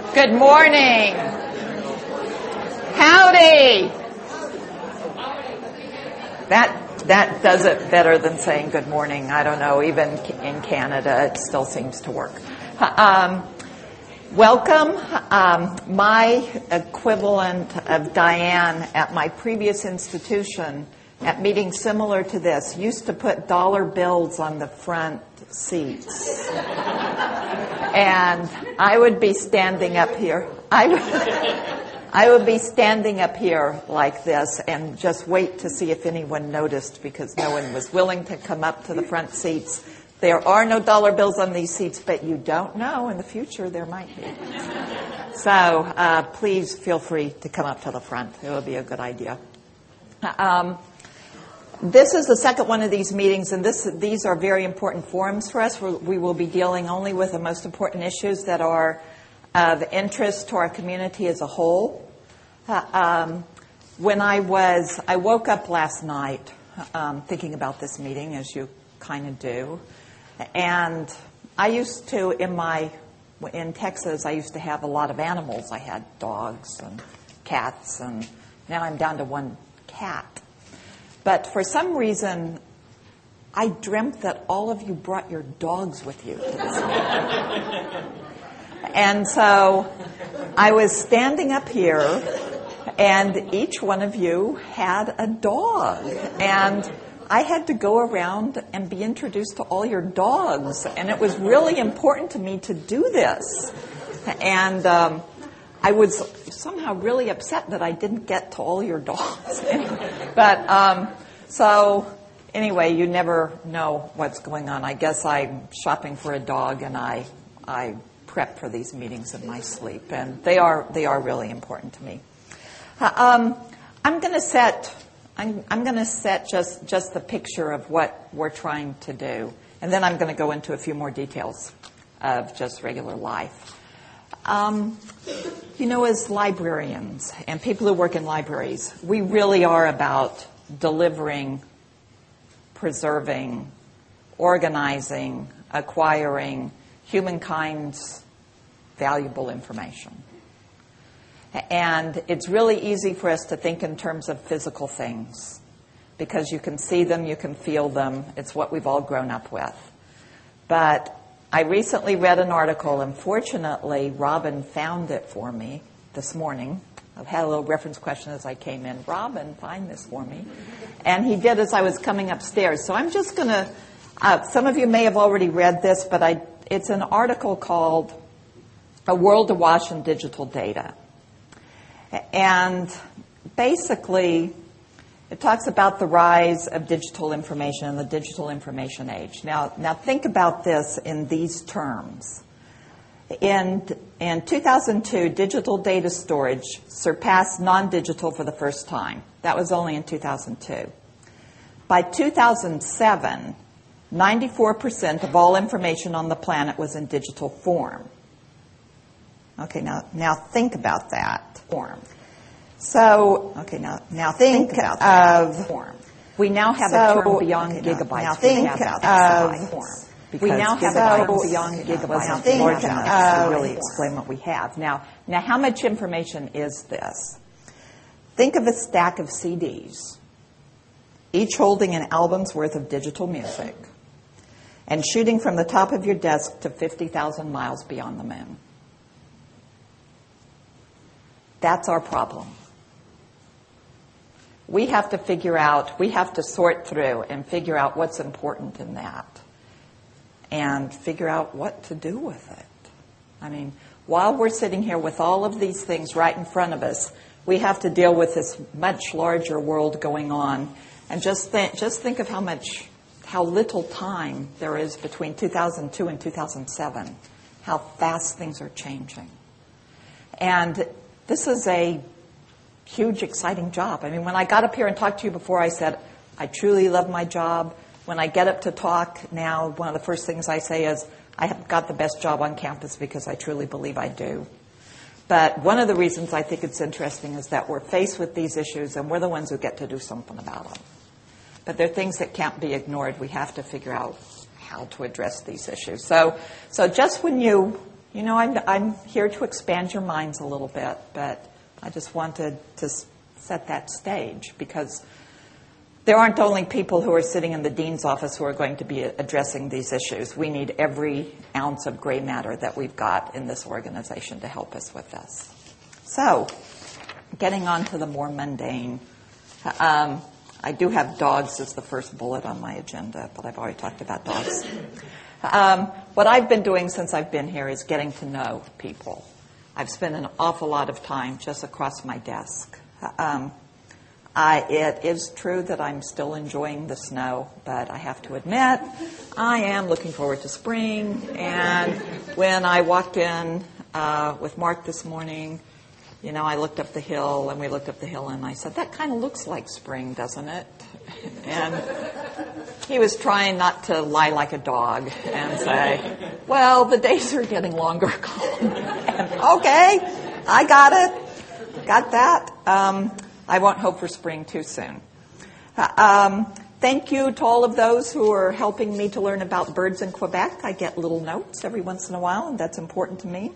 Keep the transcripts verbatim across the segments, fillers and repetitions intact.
Good morning. Howdy. That that does it better than saying good morning. I don't know. Even in Canada, it still seems to work. Um, welcome. Um, my equivalent of Diane at my previous institution, at meetings similar to this, used to put dollar bills on the front seats. And I would be standing up here. I, I would be standing up here like this and just wait to see if anyone noticed, because no one was willing to come up to the front seats. There are no dollar bills on these seats, but you don't know. In the future, there might be. So uh, please feel free to come up to the front. It would be a good idea. Um, This is the second one of these meetings, and this, these are very important forums for us. We're, we will be dealing only with the most important issues that are of interest to our community as a whole. Uh, um, when I was, I woke up last night um, thinking about this meeting, as you kind of do, and I used to, in my, in Texas, I used to have a lot of animals. I had dogs and cats, and now I'm down to one cat. But for some reason, I dreamt that all of you brought your dogs with you to this meeting. And so I was standing up here, and each one of you had a dog. And I had to go around and be introduced to all your dogs. And it was really important to me to do this. And um, I was somehow really upset that I didn't get to all your dogs. But um, so anyway, you never know what's going on. I guess I'm shopping for a dog, and I I prep for these meetings in my sleep, and they are they are really important to me. Uh, um, I'm going to set I'm I'm going to set just just the picture of what we're trying to do, and then I'm going to go into a few more details of just regular life. Um, you know, as librarians and people who work in libraries, we really are about delivering, preserving, organizing, acquiring humankind's valuable information. And it's really easy for us to think in terms of physical things, because you can see them, you can feel them. It's what we've all grown up with. But I recently read an article, and fortunately, Robin found it for me this morning. I had a little reference question as I came in. Robin, find this for me. And he did as I was coming upstairs. So I'm just going to, uh, some of you may have already read this, but I, it's an article called A World Awash in Digital Data. And basically, it talks about the rise of digital information and the digital information age. Now, now think about this in these terms. In, in two thousand two, digital data storage surpassed non-digital for the first time. That was only in two thousand two. By two thousand seven, ninety-four percent of all information on the planet was in digital form. Okay, now, now think about that. Form. So, okay, now, now think, think about of form. We now have so, a term beyond okay, gigabytes. Now think of form. We now have a term beyond gigabytes. Now think large enough to really explain what we have. Now, now, how much information is this? Think of a stack of C Ds, each holding an album's worth of digital music, and shooting from the top of your desk to fifty thousand miles beyond the moon. That's our problem. We have to figure out, we have to sort through and figure out what's important in that and figure out what to do with it. I mean, while we're sitting here with all of these things right in front of us, we have to deal with this much larger world going on. And just think, just think of how much, how little time there is between two thousand two and two thousand seven, how fast things are changing. And this is a huge, exciting job. I mean, when I got up here and talked to you before, I said, I truly love my job. When I get up to talk now, one of the first things I say is, I have got the best job on campus because I truly believe I do. But one of the reasons I think it's interesting is that we're faced with these issues, and we're the ones who get to do something about them. But they're things that can't be ignored. We have to figure out how to address these issues. So, so just when you You know, I'm, I'm here to expand your minds a little bit, but I just wanted to set that stage because there aren't only people who are sitting in the dean's office who are going to be addressing these issues. We need every ounce of gray matter that we've got in this organization to help us with this. So, getting on to the more mundane. Um, I do have dogs as the first bullet on my agenda, but I've already talked about dogs. Um, what I've been doing since I've been here is getting to know people. I've spent an awful lot of time just across my desk. Um, I, it is true that I'm still enjoying the snow, but I have to admit, I am looking forward to spring. And when I walked in uh, with Mark this morning, you know, I looked up the hill, and we looked up the hill, and I said, that kind of looks like spring, doesn't it? And he was trying not to lie like a dog and say, well, the days are getting longer. And, okay, I got it. Got that. Um, I won't hope for spring too soon. Um, thank you to all of those who are helping me to learn about birds in Quebec. I get little notes every once in a while, and that's important to me.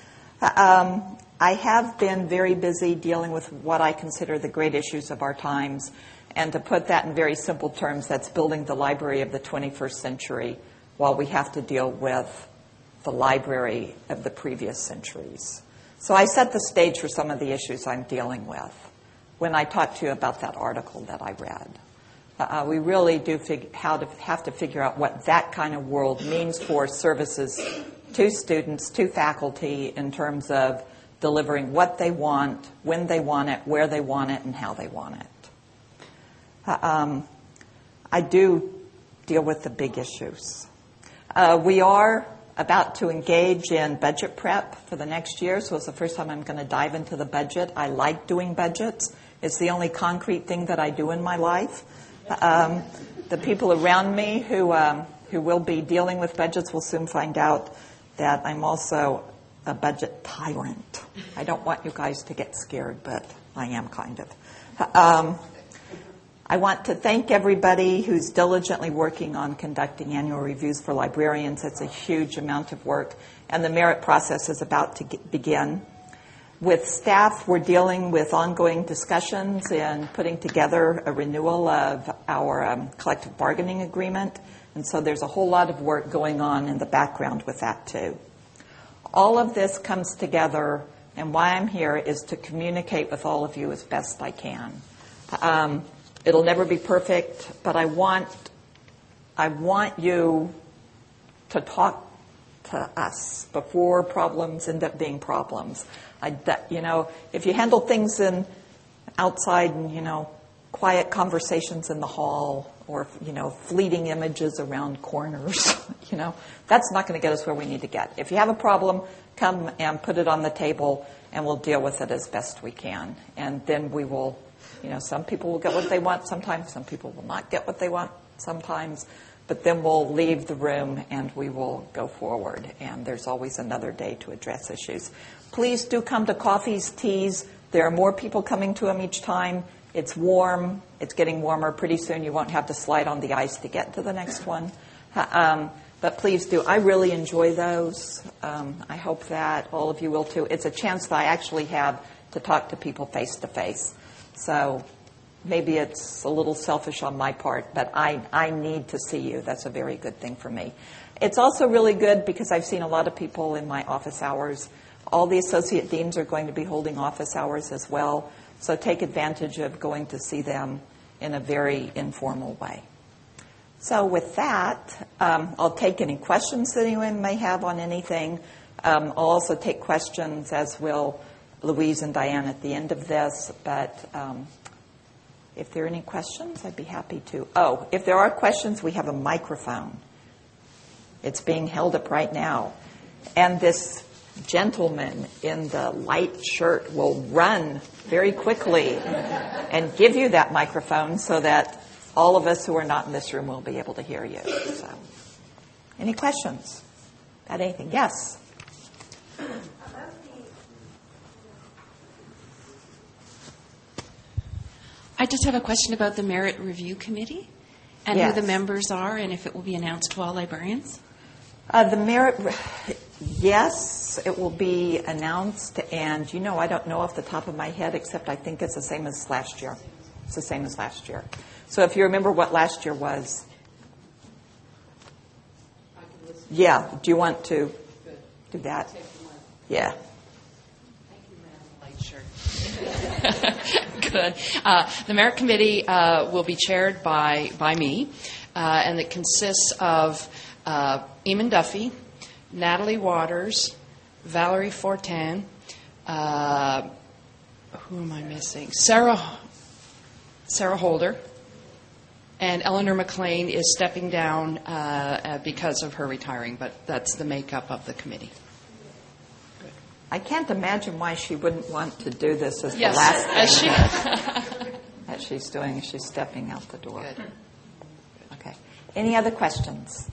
Um, I have been very busy dealing with what I consider the great issues of our times. And to put that in very simple terms, that's building the library of the twenty-first century while we have to deal with the library of the previous centuries. So I set the stage for some of the issues I'm dealing with when I talked to you about that article that I read. Uh, we really do fig- how to have to figure out what that kind of world means for services to students, to faculty, in terms of delivering what they want, when they want it, where they want it, and how they want it. Uh, um, I do deal with the big issues. Uh, we are about to engage in budget prep for the next year, so it's the first time I'm going to dive into the budget. I like doing budgets. It's the only concrete thing that I do in my life. Um, the people around me who um, who will be dealing with budgets will soon find out that I'm also a budget tyrant. I don't want you guys to get scared, but I am kind of. Um, I want to thank everybody who's diligently working on conducting annual reviews for librarians. It's a huge amount of work, and the merit process is about to get, begin. With staff, we're dealing with ongoing discussions and putting together a renewal of our um, collective bargaining agreement, and so there's a whole lot of work going on in the background with that too. All of this comes together, and why I'm here is to communicate with all of you as best I can. Um, it'll never be perfect, but I want I want you to talk to us before problems end up being problems. I, you know, if you handle things in outside and, you know, quiet conversations in the hall or, you know, fleeting images around corners, you know, that's not going to get us where we need to get. If you have a problem, come and put it on the table, and we'll deal with it as best we can. And then we will, you know, some people will get what they want sometimes, some people will not get what they want sometimes, but then we'll leave the room and we will go forward. And there's always another day to address issues. Please do come to coffees, teas. There are more people coming to them each time. It's warm. It's getting warmer. Pretty soon you won't have to slide on the ice to get to the next one. Um, but please do. I really enjoy those. Um, I hope that all of you will too. It's a chance that I actually have to talk to people face to face. So maybe it's a little selfish on my part, but I, I need to see you. That's a very good thing for me. It's also really good because I've seen a lot of people in my office hours. All the associate deans are going to be holding office hours as well. So take advantage of going to see them in a very informal way. So with that, um, I'll take any questions that anyone may have on anything. Um, I'll also take questions, as will Louise and Diane at the end of this. But um, if there are any questions, I'd be happy to. Oh, if there are questions, we have a microphone. It's being held up right now. And this gentleman in the light shirt will run very quickly and give you that microphone so that all of us who are not in this room will be able to hear you. So, any questions about anything? Yes? I just have a question about the Merit Review Committee and yes. who the members are and if it will be announced to all librarians. Uh, the merit, yes, it will be announced, and you know, I don't know off the top of my head, except I think it's the same as last year. It's the same as last year. So if you remember what last year was. Yeah, do you want to do that? Yeah. Good. Uh, the Merit Committee uh, will be chaired by, by me, uh, and it consists of uh, Eamon Duffy, Natalie Waters, Valerie Fortin, uh, who am I missing? Sarah, Sarah Holder, and Eleanor McLean is stepping down uh, uh, because of her retiring, but that's the makeup of the committee. I can't imagine why she wouldn't want to do this as yes, the last thing as she that, that she's doing. She's stepping out the door. Good. Okay. Any other questions?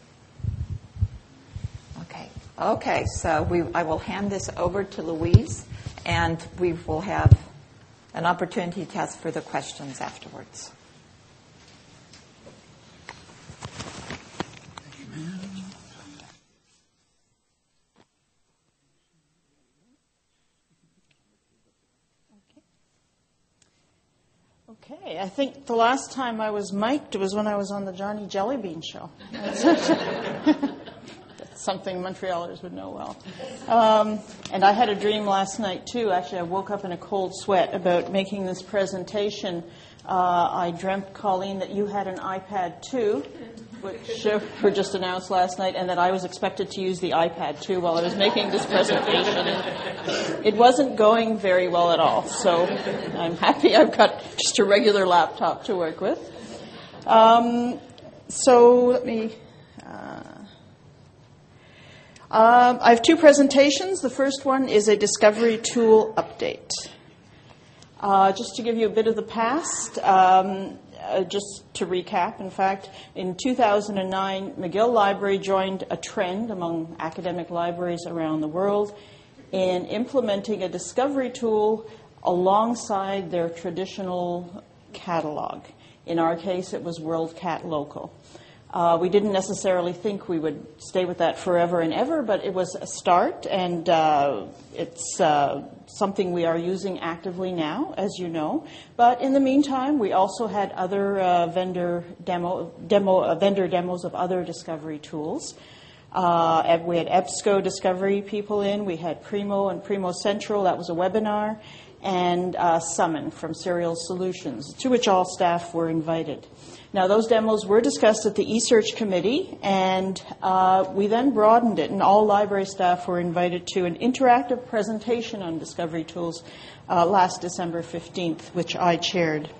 Okay. Okay. So we, I will hand this over to Louise, and we will have an opportunity to ask further questions afterwards. Okay, I think the last time I was mic'd was when I was on the Johnny Jellybean show. That's something Montrealers would know well. Um, and I had a dream last night, too. Actually, I woke up in a cold sweat about making this presentation. Uh, I dreamt, Colleen, that you had an iPad, too, which uh, were just announced last night, and that I was expected to use the iPad, too, while I was making this presentation. It wasn't going very well at all, so I'm happy I've got just a regular laptop to work with. Um, so let me... Uh, um, I have two presentations. The first one is a Discovery Tool update. Uh, just to give you a bit of the past, um, uh, just to recap, in fact, in two thousand nine, McGill Library joined a trend among academic libraries around the world in implementing a discovery tool alongside their traditional catalog. In our case, it was WorldCat Local. Uh, we didn't necessarily think we would stay with that forever and ever, but it was a start, and uh, it's uh, something we are using actively now, as you know. But in the meantime, we also had other uh, vendor demo, demo uh, vendor demos of other discovery tools. Uh, we had EBSCO discovery people in. We had Primo and Primo Central. That was a webinar. And uh, Summon from Serial Solutions, to which all staff were invited. Now, those demos were discussed at the eSearch Committee, and uh, we then broadened it, and all library staff were invited to an interactive presentation on discovery tools uh, last December fifteenth, which I chaired.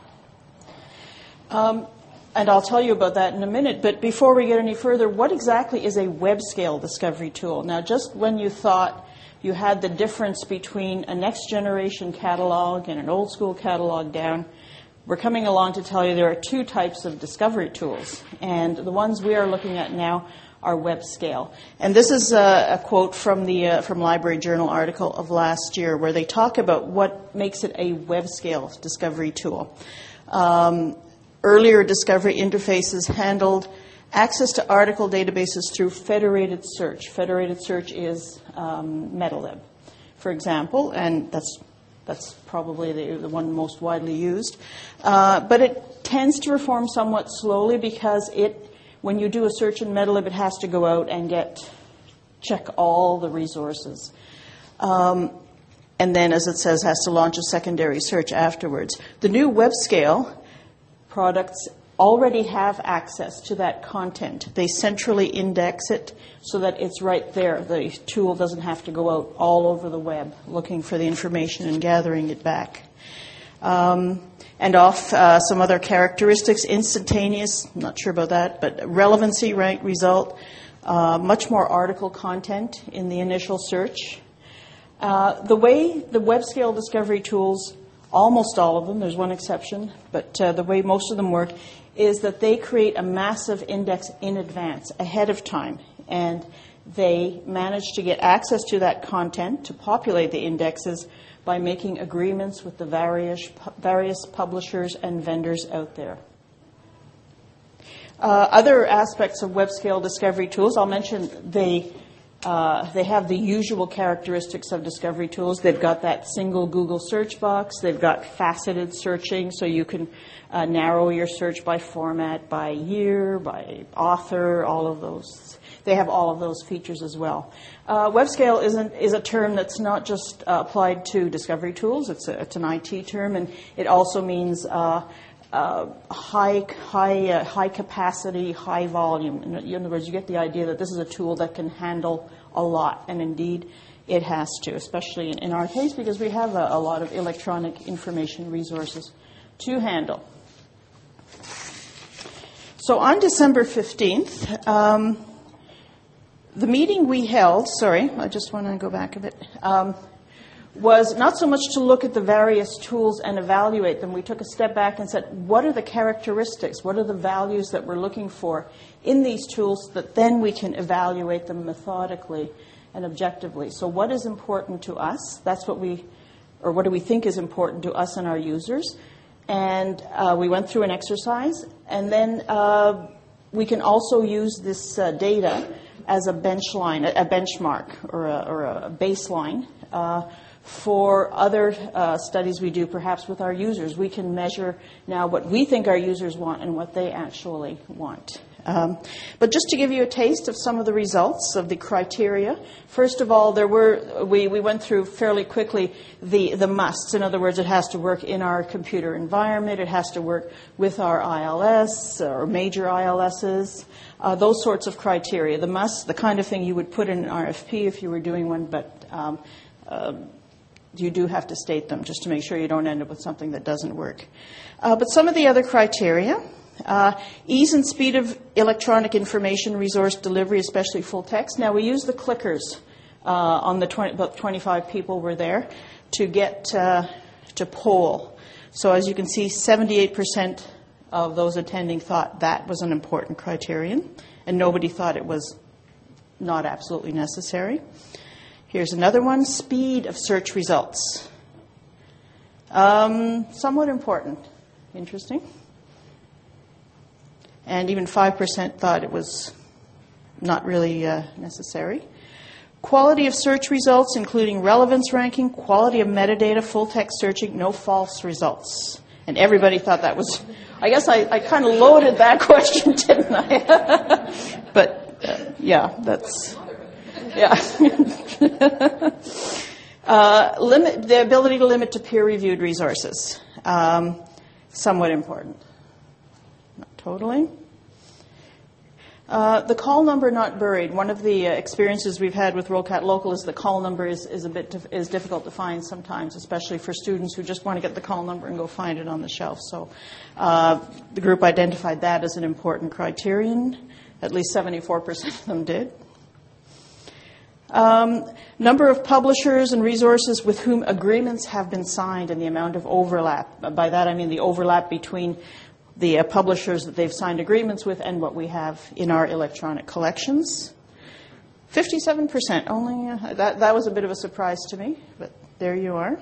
Um, and I'll tell you about that in a minute, but before we get any further, what exactly is a web-scale discovery tool? Now, just when you thought you had the difference between a next-generation catalog and an old-school catalog down, we're coming along to tell you there are two types of discovery tools, and the ones we are looking at now are web scale. And this is a, a quote from the uh, from Library Journal article of last year, where they talk about what makes it a web scale discovery tool. Um, earlier discovery interfaces handled access to article databases through federated search. Federated search is um, MetaLib, for example, and that's That's probably the, the one most widely used. Uh, but it tends to perform somewhat slowly because it, when you do a search in MetaLib, it has to go out and get, check all the resources. Um, and then, as it says, has to launch a secondary search afterwards. The new WebScale products already have access to that content. They centrally index it so that it's right there. The tool doesn't have to go out all over the web looking for the information and gathering it back. Um, and off uh, some other characteristics, instantaneous, I'm not sure about that, but relevancy right result, uh, much more article content in the initial search. Uh, the way the web-scale discovery tools, almost all of them, there's one exception, but uh, the way most of them work is that they create a massive index in advance, ahead of time, and they manage to get access to that content to populate the indexes by making agreements with the various, various publishers and vendors out there. Uh, other aspects of web scale discovery tools, I'll mention they, uh, they have the usual characteristics of discovery tools. They've got that single Google search box. They've got faceted searching, so you can uh, narrow your search by format, by year, by author, all of those. They have all of those features as well. Uh, web scale isn't, is a term that's not just uh, applied to discovery tools. It's, a, it's an I T term, and it also means uh, uh, high, high, uh, high capacity, high volume. In, in other words, you get the idea that this is a tool that can handle a lot, and indeed it has to, especially in, in our case, because we have a, a lot of electronic information resources to handle. So on December fifteenth, um, the meeting we held, sorry, I just want to go back a bit, um, was not so much to look at the various tools and evaluate them. We took a step back and said, what are the characteristics, what are the values that we're looking for in these tools that then we can evaluate them methodically and objectively. So what is important to us? That's what we, or what do we think is important to us and our users? And uh, we went through an exercise, and then uh, we can also use this uh, data as a bench line, a benchmark, or a, or a baseline uh, for other uh, studies we do, perhaps with our users. We can measure now what we think our users want and what they actually want. Um, but just to give you a taste of some of the results of the criteria, first of all, there were we, we went through fairly quickly the, the musts. In other words, it has to work in our computer environment. It has to work with our I L S or major I L Ss. Uh, those sorts of criteria. The must, the kind of thing you would put in an R F P if you were doing one, but um, uh, you do have to state them just to make sure you don't end up with something that doesn't work. Uh, but some of the other criteria, uh, ease and speed of electronic information resource delivery, especially full text. Now, we use the clickers uh, on the twenty, about twenty-five people were there to get uh, to poll. So as you can see, seventy-eight percent of those attending thought that was an important criterion, and nobody thought it was not absolutely necessary. Here's another one, speed of search results. Um, somewhat important. Interesting. And even five percent thought it was not really uh, necessary. Quality of search results, including relevance ranking, quality of metadata, full text searching, no false results. And everybody thought that was, I guess I, I kind of loaded that question, didn't I? But, uh, yeah, that's, yeah. uh, limit, the ability to limit to peer-reviewed resources, um, somewhat important. Not totally. Uh, the call number not buried. One of the uh, experiences we've had with WorldCat Local is the call number is, is a bit dif- is difficult to find sometimes, especially for students who just want to get the call number and go find it on the shelf. So uh, the group identified that as an important criterion. At least seventy-four percent of them did. Um, number of publishers and resources with whom agreements have been signed and the amount of overlap. By that I mean the overlap between the uh, publishers that they've signed agreements with and what we have in our electronic collections. fifty-seven percent only. Uh, that, that was a bit of a surprise to me, but there you are.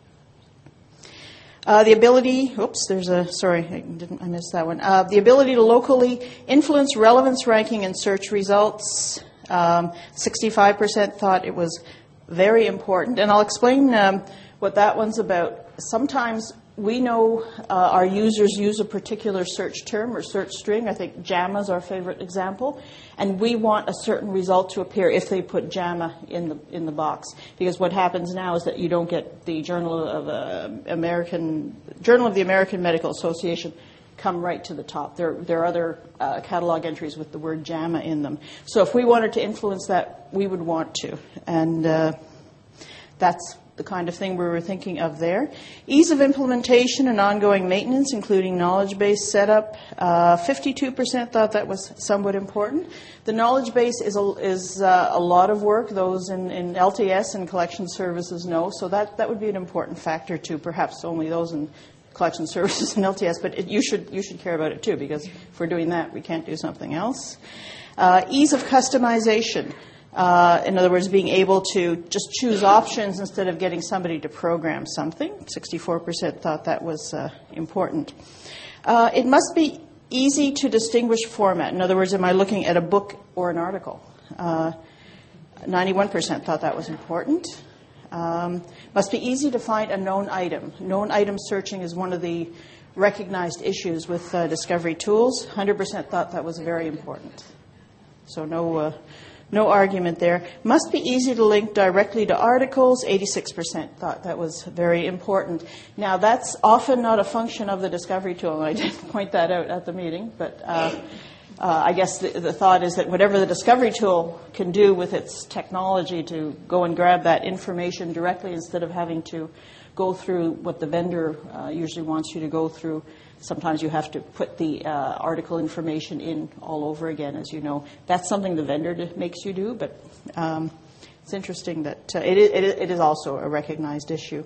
Uh, the ability, oops, there's a, sorry, I, didn't, I missed that one. Uh, the ability to locally influence relevance ranking and search results. Um, sixty-five percent thought it was very important. And I'll explain um, what that one's about. Sometimes we know uh, our users use a particular search term or search string. I think JAMA is our favorite example. And we want a certain result to appear if they put JAMA in the in the box. Because what happens now is that you don't get the Journal of uh, American Journal of the American Medical Association come right to the top. There, there are other uh, catalog entries with the word JAMA in them. So if we wanted to influence that, we would want to. And uh, that's the kind of thing we were thinking of there. Ease of implementation and ongoing maintenance, including knowledge base setup. Uh, fifty-two percent thought that was somewhat important. The knowledge base is a, is uh, a lot of work. Those in, in L T S and collection services know. So that, that would be an important factor too. Perhaps only those in collection services and L T S, but it, you should you should care about it too, because if we're doing that, we can't do something else. Uh, ease of customization. Uh, in other words, being able to just choose options instead of getting somebody to program something. sixty-four percent thought that was uh, important. Uh, it must be easy to distinguish format. In other words, am I looking at a book or an article? Uh, ninety-one percent thought that was important. Um, must be easy to find a known item. Known item searching is one of the recognized issues with uh, discovery tools. one hundred percent thought that was very important. So no, uh, no argument there. Must be easy to link directly to articles. eighty-six percent thought that was very important. Now, that's often not a function of the discovery tool, and I didn't point that out at the meeting, but uh, uh, I guess the, the thought is that whatever the discovery tool can do with its technology to go and grab that information directly instead of having to go through what the vendor uh, usually wants you to go through. Sometimes you have to put the uh, article information in all over again, as you know. That's something the vendor d- makes you do, but um, it's interesting that uh, it, is, it is also a recognized issue.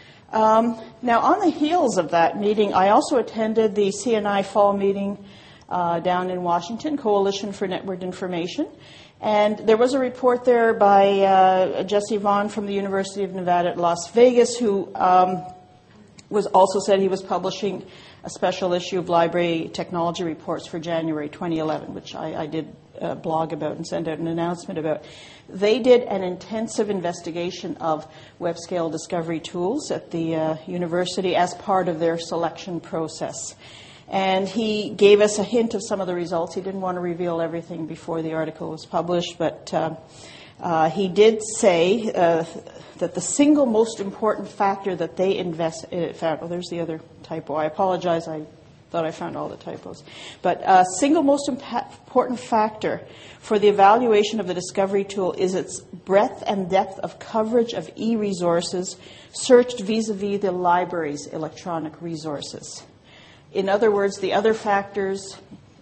Um, now, on the heels of that meeting, I also attended the C N I fall meeting uh, down in Washington, Coalition for Networked Information. And there was a report there by uh, Jesse Vaughn from the University of Nevada at Las Vegas, who um, was also said he was publishing a special issue of Library Technology Reports for January twenty eleven, which I, I did uh, blog about and send out an announcement about. They did an intensive investigation of web-scale discovery tools at the uh, university as part of their selection process. And he gave us a hint of some of the results. He didn't want to reveal everything before the article was published, but uh, uh, he did say uh, that the single most important factor that they invest uh, found, oh, there's the other typo. I apologize. I thought I found all the typos. But uh, single most impa- important factor for the evaluation of the discovery tool is its breadth and depth of coverage of e-resources searched vis-a-vis the library's electronic resources. In other words, the other factors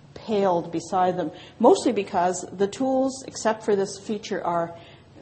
paled beside them, mostly because the tools, except for this feature, are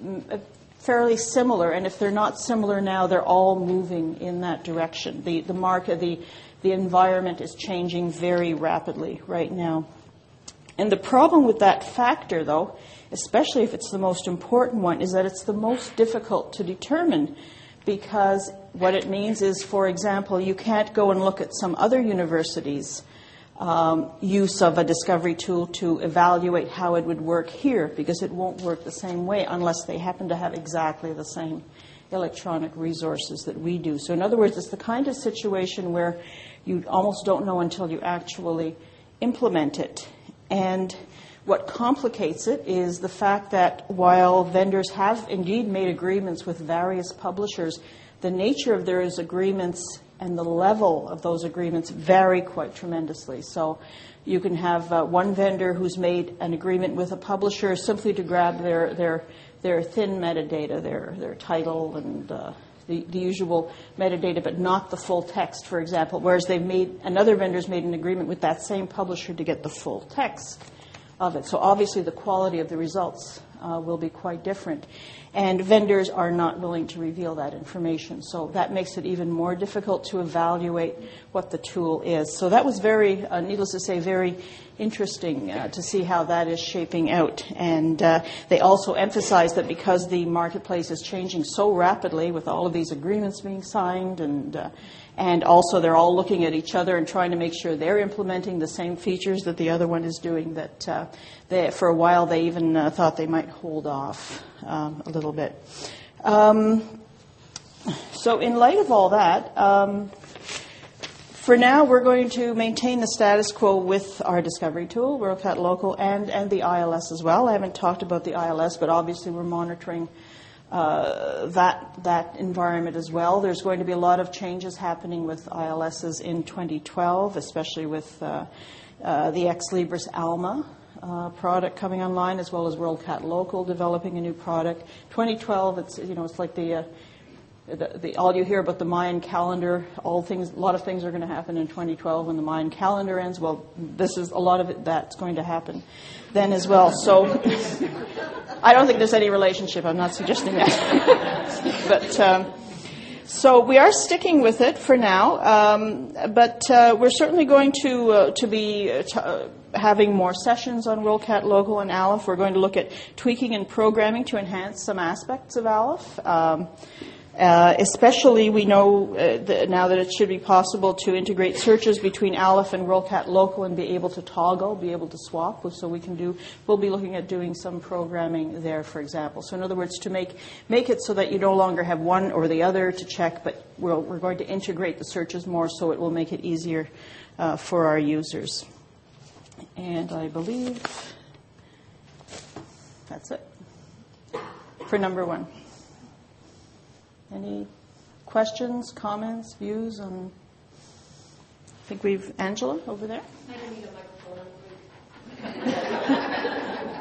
fairly similar. And if they're not similar now, they're all moving in that direction. The the market, the the environment is changing very rapidly right now. And the problem with that factor, though, especially if it's the most important one, is that it's the most difficult to determine. Because what it means is, for example, you can't go and look at some other university's um, use of a discovery tool to evaluate how it would work here, because it won't work the same way unless they happen to have exactly the same electronic resources that we do. So in other words, it's the kind of situation where you almost don't know until you actually implement it. And what complicates it is the fact that while vendors have indeed made agreements with various publishers, the nature of those agreements and the level of those agreements vary quite tremendously. So you can have uh, one vendor who's made an agreement with a publisher simply to grab their their, their thin metadata, their, their title and uh, the, the usual metadata, but not the full text, for example, whereas they've made another vendor's made an agreement with that same publisher to get the full text of it. So obviously the quality of the results uh, will be quite different. And vendors are not willing to reveal that information. So that makes it even more difficult to evaluate what the tool is. So that was very, uh, needless to say, very interesting uh, to see how that is shaping out. And uh, they also emphasize that because the marketplace is changing so rapidly with all of these agreements being signed and uh, And also they're all looking at each other and trying to make sure they're implementing the same features that the other one is doing, that uh, they, for a while they even uh, thought they might hold off um, a little bit. Um, so in light of all that, um, for now we're going to maintain the status quo with our discovery tool, WorldCat Local, and, and the I L S as well. I haven't talked about the I L S, but obviously we're monitoring Uh, that that environment as well. There's going to be a lot of changes happening with I L Ss in twenty twelve, especially with uh, uh, the Ex Libris Alma uh, product coming online, as well as WorldCat Local developing a new product. twenty twelve, it's you know it's like the, uh, the, the all you hear about the Mayan calendar. All things, a lot of things are going to happen in twenty twelve when the Mayan calendar ends. Well, this is a lot of it that's going to happen then as well. So. I don't think there's any relationship. I'm not suggesting that. But um, so we are sticking with it for now. Um, but uh, we're certainly going to uh, to be uh, t- uh, having more sessions on WorldCat Local and Aleph. We're going to look at tweaking and programming to enhance some aspects of Aleph. Um, Uh, especially, we know uh, that now that it should be possible to integrate searches between Aleph and WorldCat Local and be able to toggle, be able to swap. So we can do. We'll be looking at doing some programming there, for example. So in other words, to make make it so that you no longer have one or the other to check, but we're, we're going to integrate the searches more, so it will make it easier uh, for our users. And I believe that's it for number one. Any questions, comments, views on? I think we've Angela over there. I don't need a microphone.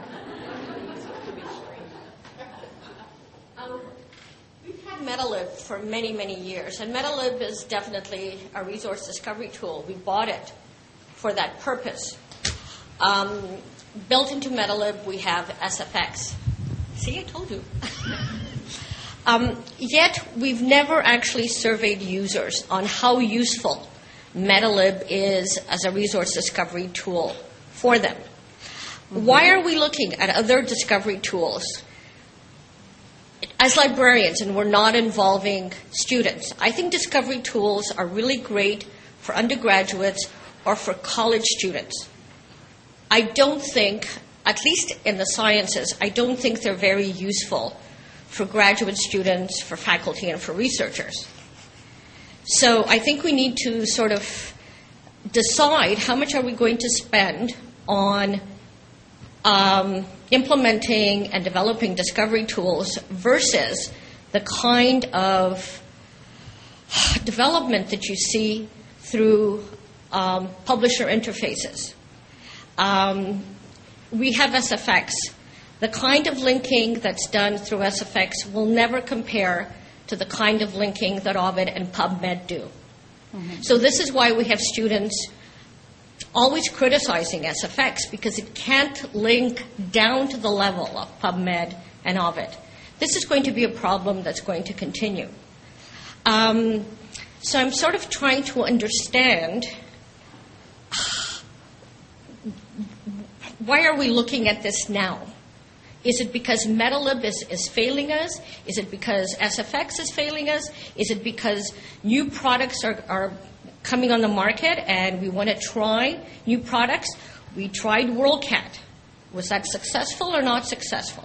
um, we've had MetaLib for many, many years, and MetaLib is definitely a resource discovery tool. We bought it for that purpose. Um, built into MetaLib, we have S F X. See, I told you. Um, yet, we've never actually surveyed users on how useful MetaLib is as a resource discovery tool for them. Mm-hmm. Why are we looking at other discovery tools as librarians and we're not involving students? I think discovery tools are really great for undergraduates or for college students. I don't think, at least in the sciences, I don't think they're very useful for graduate students, for faculty, and for researchers. So I think we need to sort of decide how much are we going to spend on um, implementing and developing discovery tools versus the kind of development that you see through um, publisher interfaces. Um, we have S F X. The kind of linking that's done through S F X will never compare to the kind of linking that Ovid and PubMed do. Mm-hmm. So this is why we have students always criticizing S F X, because it can't link down to the level of PubMed and Ovid. This is going to be a problem that's going to continue. Um, so I'm sort of trying to understand why are we looking at this now? Is it because MetaLib is, is failing us? Is it because S F X is failing us? Is it because new products are, are coming on the market and we want to try new products? We tried WorldCat. Was that successful or not successful?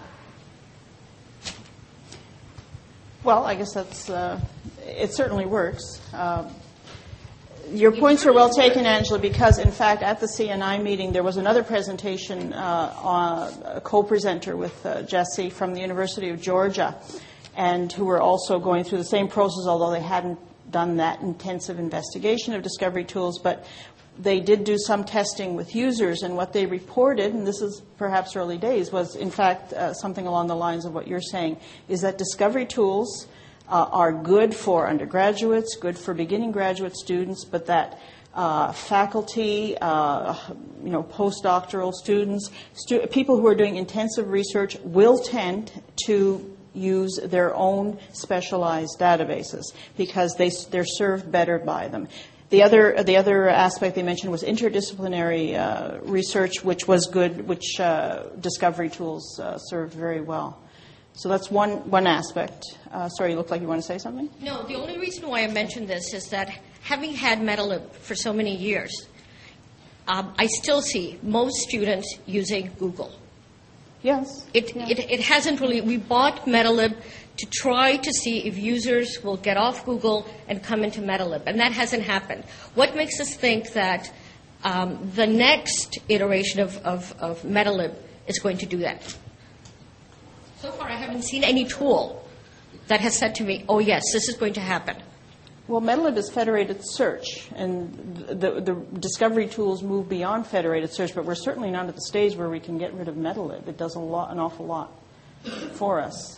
Well, I guess that's uh, it certainly works. Uh, Your points are well taken, Angela, because, in fact, at the C N I meeting, there was another presentation, uh, on a co-presenter with uh, Jesse from the University of Georgia, and who were also going through the same process, although they hadn't done that intensive investigation of discovery tools, but they did do some testing with users, and what they reported, and this is perhaps early days, was, in fact, uh, something along the lines of what you're saying, is that discovery tools Uh, are good for undergraduates, good for beginning graduate students, but that uh, faculty, uh, you know, postdoctoral students, stu- people who are doing intensive research will tend to use their own specialized databases because they, they're served better by them. The other, the other aspect they mentioned was interdisciplinary uh, research, which was good, which uh, discovery tools uh, served very well. So that's one, one aspect. Uh, sorry, you look like you want to say something? No, the only reason why I mentioned this is that having had MetaLib for so many years, um, I still see most students using Google. Yes. It, yeah. it, it hasn't really, we bought MetaLib to try to see if users will get off Google and come into MetaLib, and that hasn't happened. What makes us think that um, the next iteration of, of, of MetaLib is going to do that? So far, I haven't seen any tool that has said to me, oh, yes, this is going to happen. Well, MetaLib is federated search, and the, the discovery tools move beyond federated search, but we're certainly not at the stage where we can get rid of MetaLib. It does a lot, an awful lot for us.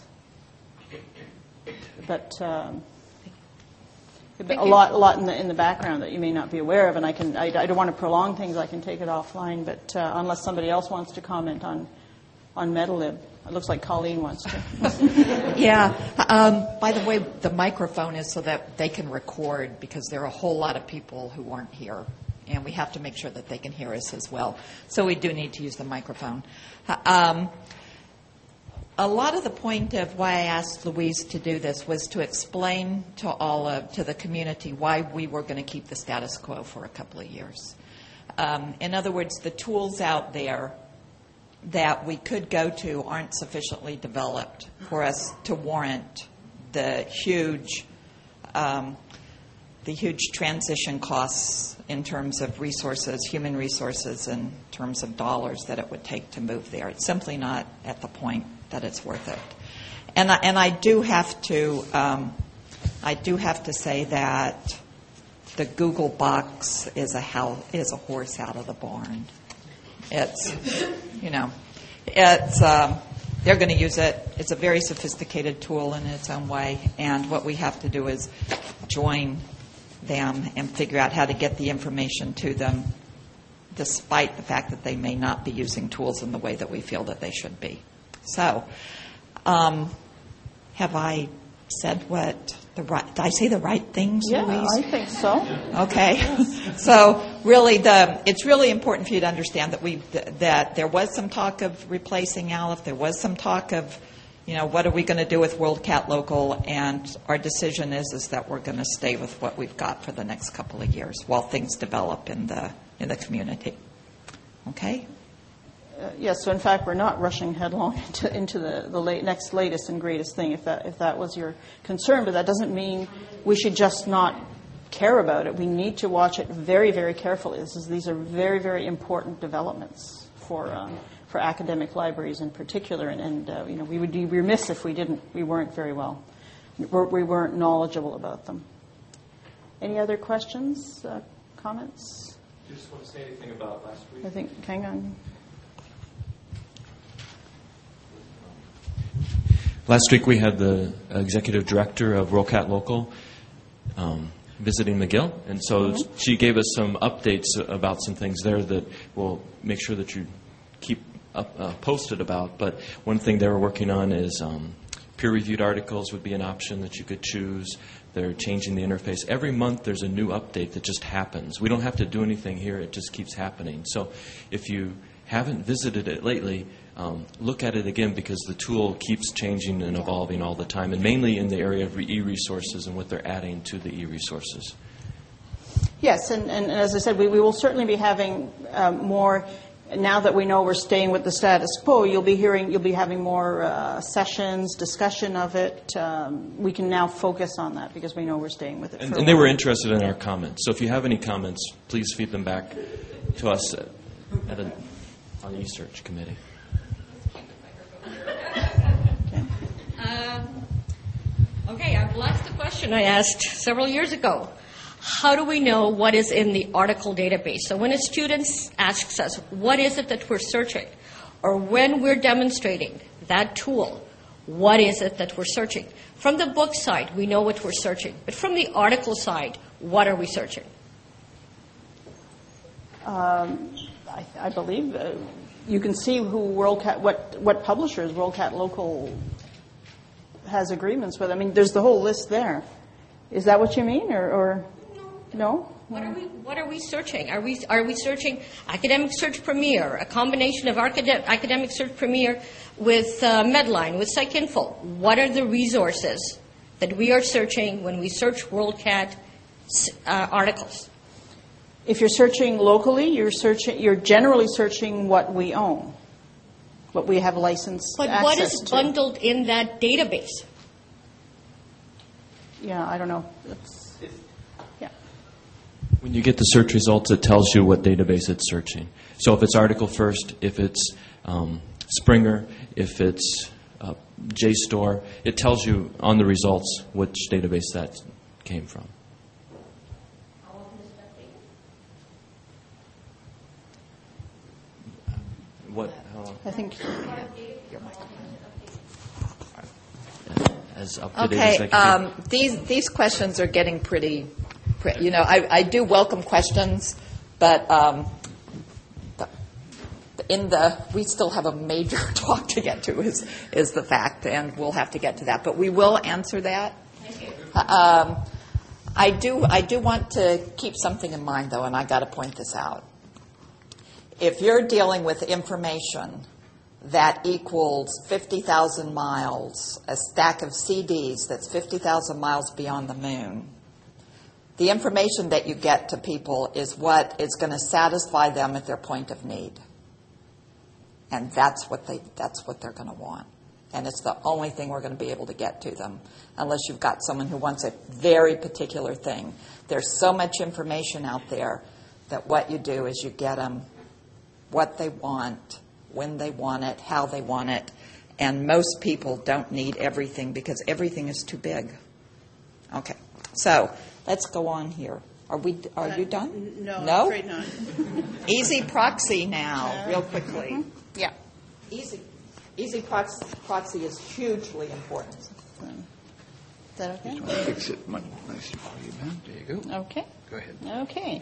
But um, a lot, a lot in the in the background that you may not be aware of, and I can I, I don't want to prolong things. I can take it offline, but uh, unless somebody else wants to comment on on MetaLib. It looks like Colleen wants to. Yeah. Um, by the way, the microphone is so that they can record, because there are a whole lot of people who aren't here, and we have to make sure that they can hear us as well. So we do need to use the microphone. Um, a lot of the point of why I asked Louise to do this was to explain to all of, to the community why we were going to keep the status quo for a couple of years. Um, in other words, the tools out there that we could go to aren't sufficiently developed for us to warrant the huge, um, the huge transition costs in terms of resources, human resources, in terms of dollars that it would take to move there. It's simply not at the point that it's worth it. And I, and I do have to, um, I do have to say that the Google box is a hell, is a horse out of the barn. It's, you know, it's um, they're going to use it. It's a very sophisticated tool in its own way, and what we have to do is join them and figure out how to get the information to them, despite the fact that they may not be using tools in the way that we feel that they should be. So, um, have I said what the right? Did I say the right things, Yeah, Louise? I think so. Okay, so really, the it's really important for you to understand that we that there was some talk of replacing Aleph. There was some talk of, you know, what are we going to do with WorldCat Local? And our decision is is that we're going to stay with what we've got for the next couple of years while things develop in the in the community. Okay. Uh, yes, so in fact, we're not rushing headlong into, into the, the late, next latest and greatest thing, if that if that was your concern. But that doesn't mean we should just not care about it. We need to watch it very, very carefully. This is, these are very, very important developments for um, for academic libraries in particular. And, and uh, you know, we would be remiss if we didn't, we weren't very well, we weren't knowledgeable about them. Any other questions, uh, comments? Do you just want to say anything about last week? I think, hang on. Last week we had the executive director of WorldCat Local um, visiting McGill, and so mm-hmm. she gave us some updates about some things there that we'll make sure that you keep up, uh, posted about. But one thing they were working on is um, peer-reviewed articles would be an option that you could choose. They're changing the interface. Every month there's a new update that just happens. We don't have to do anything here. It just keeps happening. So if you haven't visited it lately, Um, look at it again, because the tool keeps changing and evolving all the time, and mainly in the area of e-resources and what they're adding to the e-resources. Yes, and, and as I said, we, we will certainly be having um, more, now that we know we're staying with the status quo, you'll be hearing, you'll be having more uh, sessions, discussion of it. Um, we can now focus on that because we know we're staying with it. And, for and they were interested in our comments. So if you have any comments, please feed them back to us at, at a, on the e-search committee. Um, okay, I've lost the question I asked several years ago. How do we know what is in the article database? So when a student asks us, what is it that we're searching? Or when we're demonstrating that tool, what is it that we're searching? From the book side, we know what we're searching. But from the article side, what are we searching? Um, I, I believe uh, you can see who WorldCat, what, what publishers WorldCat Local has agreements with. I mean, there's the whole list there. Is that what you mean, or, or no? What are we What are we searching? Are we Are we searching Academic Search Premier, a combination of academic, academic Search Premier with uh, Medline, with PsycInfo? What are the resources that we are searching when we search WorldCat uh, articles? If you're searching locally, you're searching. You're generally searching what we own, what we have licensed but access to. But what is bundled in that database? Yeah, I don't know. That's, yeah. When you get the search results, it tells you what database it's searching. So if it's Article First, if it's um, Springer, if it's uh, JSTOR, it tells you on the results which database that came from. What? How, I think. as up to date Okay, as I can um, these these questions are getting pretty, pretty you know, I, I do welcome questions, but um, the, in the we still have a major talk to get to is is the fact, and we'll have to get to that. But we will answer that. Thank you. Um, I do I do want to keep something in mind, though, and I got to point this out. If you're dealing with information that equals fifty thousand miles, a stack of C Ds that's fifty thousand miles beyond the moon. The information that you get to people is what is going to satisfy them at their point of need. And that's what they that's what they're going to want. And it's the only thing we're going to be able to get to them, unless you've got someone who wants a very particular thing. There's so much information out there that what you do is you get them what they want, when they want it, how they want it. And most people don't need everything because everything is too big. Okay, so let's go on here. Are we? Are uh, you done? No, no? I'm afraid not. Easy proxy now, uh, real quickly. Mm-hmm. Yeah. Easy. Easy proxy, proxy is hugely important. Is that okay? Just want to fix it nicely for you, man. There you go. Okay. Go ahead. Okay.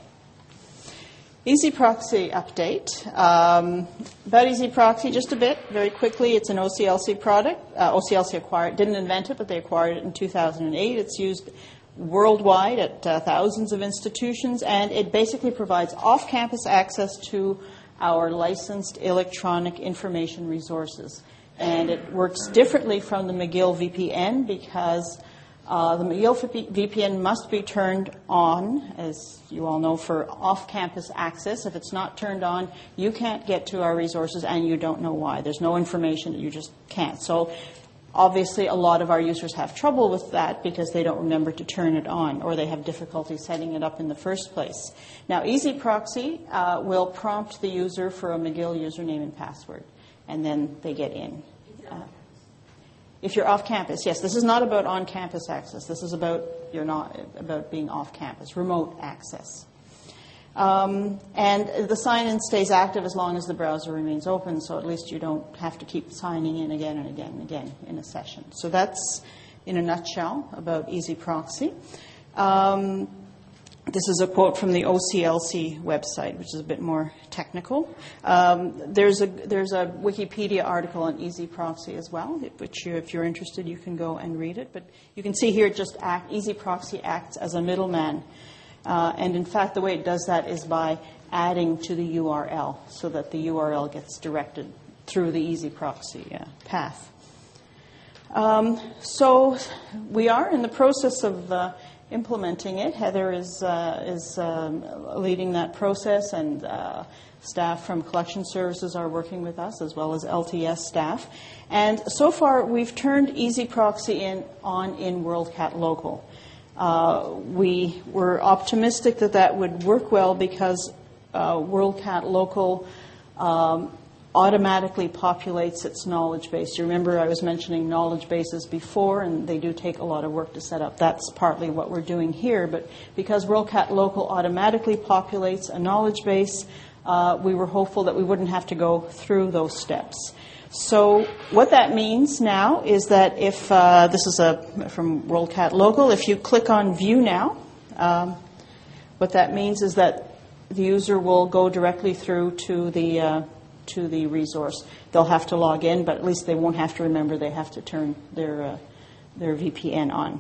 Easy Proxy update. Um, about Easy Proxy, just a bit, very quickly. It's an O C L C product. Uh, O C L C acquired, didn't invent it, but they acquired it in two thousand eight. It's used worldwide at uh, thousands of institutions, and it basically provides off-campus access to our licensed electronic information resources. And it works differently from the McGill V P N because uh, the McGill V P N must be turned on, as you all know, for off-campus access. If it's not turned on, you can't get to our resources, and you don't know why. There's no information, you just can't. So obviously, a lot of our users have trouble with that because they don't remember to turn it on, or they have difficulty setting it up in the first place. Now, Easy Proxy uh, will prompt the user for a McGill username and password, and then they get in. Uh, if you're off campus, yes, this is not about on-campus access. This is about you're not about being off campus, remote access. Um, and the sign-in stays active as long as the browser remains open, so at least you don't have to keep signing in again and again and again in a session. So that's, in a nutshell, about Easy Proxy. Um, this is a quote from the O C L C website, which is a bit more technical. Um, there's a there's a Wikipedia article on Easy Proxy as well, which you, if you're interested, you can go and read it. But you can see here, just act, Easy Proxy acts as a middleman. Uh, and in fact, the way it does that is by adding to the U R L so that the U R L gets directed through the Easy Proxy uh, path. Um, so we are in the process of uh, implementing it. Heather is, uh, is um, leading that process, and uh, staff from Collection Services are working with us, as well as L T S staff. And so far, we've turned Easy Proxy in on in WorldCat Local. Uh, we were optimistic that that would work well because uh, WorldCat Local um, automatically populates its knowledge base. You remember I was mentioning knowledge bases before, and they do take a lot of work to set up. That's partly what we're doing here. But because WorldCat Local automatically populates a knowledge base, uh, we were hopeful that we wouldn't have to go through those steps. So what that means now is that if uh, this is a from WorldCat Local, if you click on View Now, um, what that means is that the user will go directly through to the uh, to the resource. They'll have to log in, but at least they won't have to remember they have to turn their uh, their V P N on.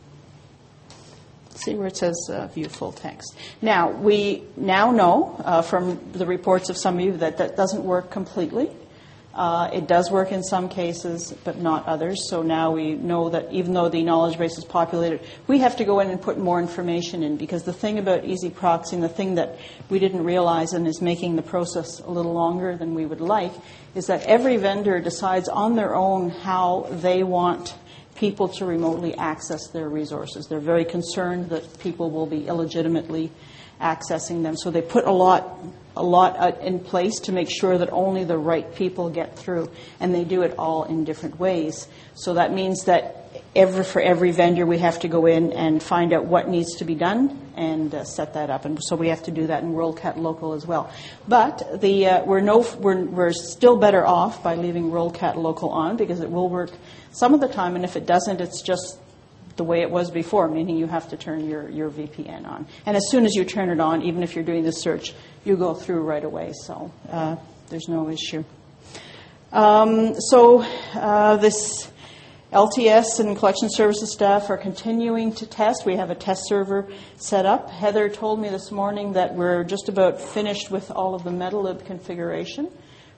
See where it says uh, View Full Text. Now we now know uh, from the reports of some of you that that doesn't work completely. Uh, it does work in some cases, but not others. So now we know that even though the knowledge base is populated, we have to go in and put more information in, because the thing about Easy Proxy, and the thing that we didn't realize and is making the process a little longer than we would like, is that every vendor decides on their own how they want people to remotely access their resources. They're very concerned that people will be illegitimately accessing them. So they put a lot a lot in place to make sure that only the right people get through, and they do it all in different ways. So that means that every, for every vendor, we have to go in and find out what needs to be done and uh, set that up. And so we have to do that in WorldCat Local as well. But the uh, we're no we're we're still better off by leaving WorldCat Local on, because it will work some of the time, and if it doesn't, it's just the way it was before, meaning you have to turn your, your V P N on. And as soon as you turn it on, even if you're doing the search, you go through right away. So uh, there's no issue. Um, so uh, this L T S and Collection Services staff are continuing to test. We have a test server set up. Heather told me this morning that we're just about finished with all of the MetaLib configuration.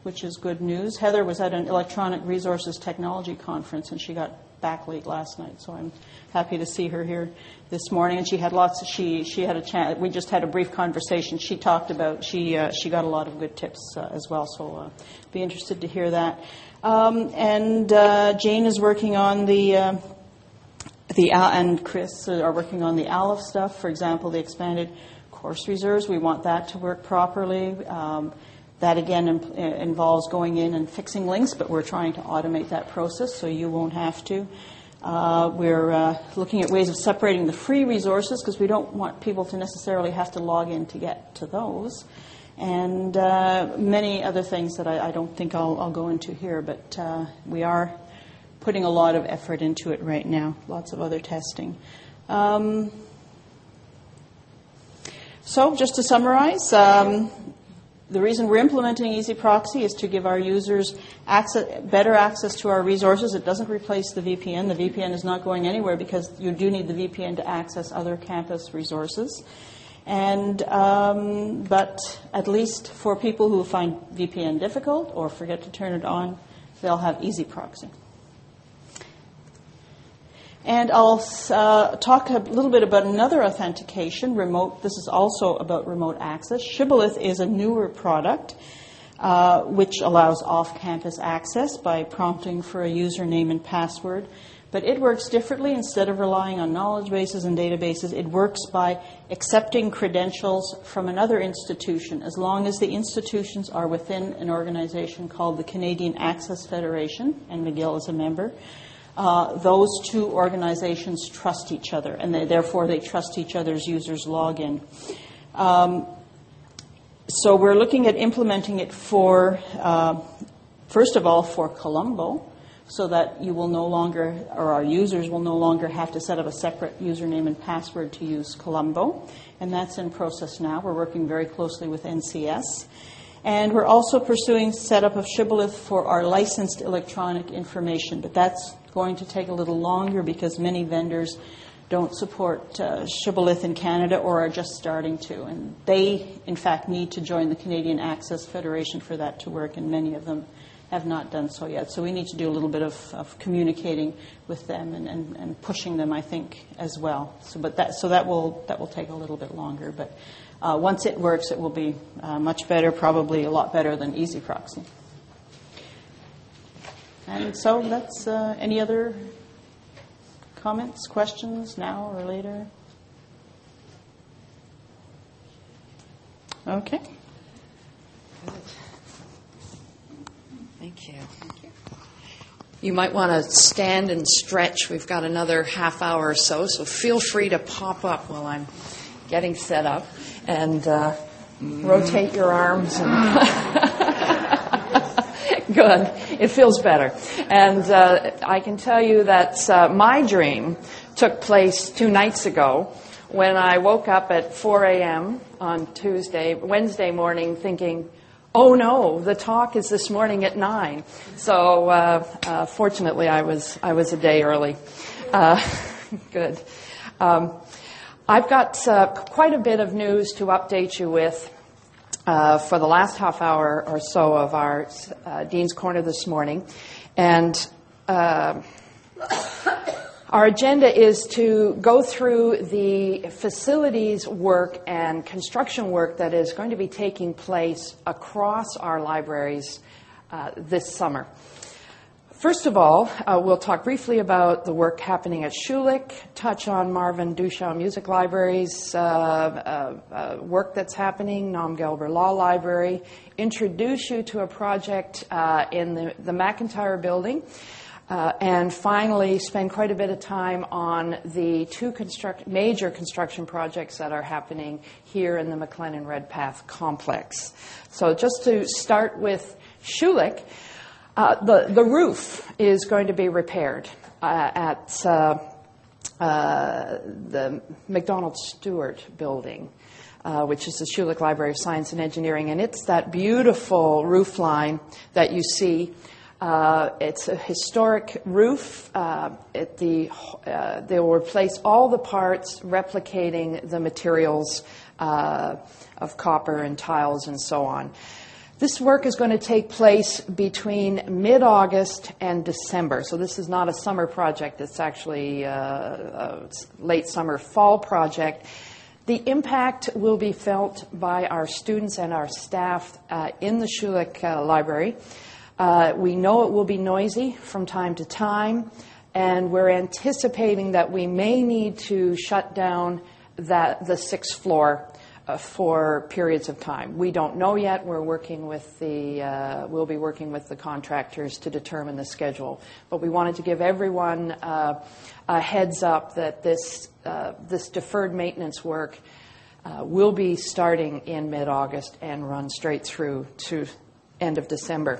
which is good news. Heather was at an Electronic Resources Technology Conference, and she got back late last night, so I'm happy to see her here this morning. And she had lots of, she, she had a chance, we just had a brief conversation. She talked about, she, uh, she got a lot of good tips uh, as well, so uh, be interested to hear that. Um, and uh, Jane is working on the, uh, the uh, and Chris are working on the A L F stuff, for example, the expanded course reserves. We want that to work properly. Um, that, again, im- involves going in and fixing links, but we're trying to automate that process so you won't have to. Uh, we're uh, looking at ways of separating the free resources because we don't want people to necessarily have to log in to get to those. And uh, many other things that I, I don't think I'll, I'll go into here, but uh, we are putting a lot of effort into it right now, lots of other testing. Um, so just to summarize, um, the reason we're implementing EasyProxy is to give our users access, better access to our resources. It doesn't replace the V P N. The V P N is not going anywhere because you do need the V P N to access other campus resources. And um, but at least for people who find V P N difficult or forget to turn it on, they'll have EasyProxy. And I'll uh, talk a little bit about another authentication, remote. This is also about remote access. Shibboleth is a newer product uh, which allows off-campus access by prompting for a username and password. But it works differently. Instead of relying on knowledge bases and databases, it works by accepting credentials from another institution, as long as the institutions are within an organization called the Canadian Access Federation, and McGill is a member. Uh, those two organizations trust each other, and they, therefore they trust each other's users' login. Um, so we're looking at implementing it for, uh, first of all, for Colombo, so that you will no longer, or our users will no longer have to set up a separate username and password to use Colombo. And that's in process now. We're working very closely with N C S. And we're also pursuing setup of Shibboleth for our licensed electronic information, but that's going to take a little longer because many vendors don't support uh, Shibboleth in Canada or are just starting to. And they, in fact, need to join the Canadian Access Federation for that to work, and many of them have not done so yet. So we need to do a little bit of, of communicating with them and, and, and pushing them, I think, as well. So, but that, so that will that will take a little bit longer. But uh, once it works, it will be uh, much better, probably a lot better than EasyProxy. And so that's uh, any other comments, questions, now or later? Okay. Thank you. Thank you. You might want to stand and stretch. We've got another half hour or so, so feel free to pop up while I'm getting set up and uh, rotate your arms. And Good. It feels better. And uh, I can tell you that uh, my dream took place two nights ago when I woke up at four a.m. on Tuesday, Wednesday morning thinking, oh no, the talk is this morning at nine. So uh, uh, fortunately, I was I was a day early. Uh, good. Um, I've got uh, quite a bit of news to update you with uh, for the last half hour or so of our uh, Dean's Corner this morning, and uh, our agenda is to go through the facilities work and construction work that is going to be taking place across our libraries uh, this summer. First of all, uh, we'll talk briefly about the work happening at Schulich, touch on Marvin Duchamp Music Library's uh, uh, uh, work that's happening, Noam Gelber Law Library, introduce you to a project uh, in the, the McIntyre building, Uh, and finally, spend quite a bit of time on the two construct- major construction projects that are happening here in the McLennan Redpath complex. So just to start with Schulich, uh, the, the roof is going to be repaired uh, at uh, uh, the McDonald Stewart building, uh, which is the Schulich Library of Science and Engineering. And it's that beautiful roof line that you see. Uh, it's a historic roof. Uh, it, the, uh, they will replace all the parts, replicating the materials uh, of copper and tiles and so on. This work is going to take place between mid-August and December. So this is not a summer project. It's actually uh, a late summer, fall project. The impact will be felt by our students and our staff uh, in the Schulich uh, Library. Uh, we know it will be noisy from time to time, and we're anticipating that we may need to shut down that, the sixth floor uh, for periods of time. We don't know yet. We're working with the, uh, we'll be working with the contractors to determine the schedule. But we wanted to give everyone uh, a heads up that this, uh, this deferred maintenance work uh, will be starting in mid-August and run straight through to end of December.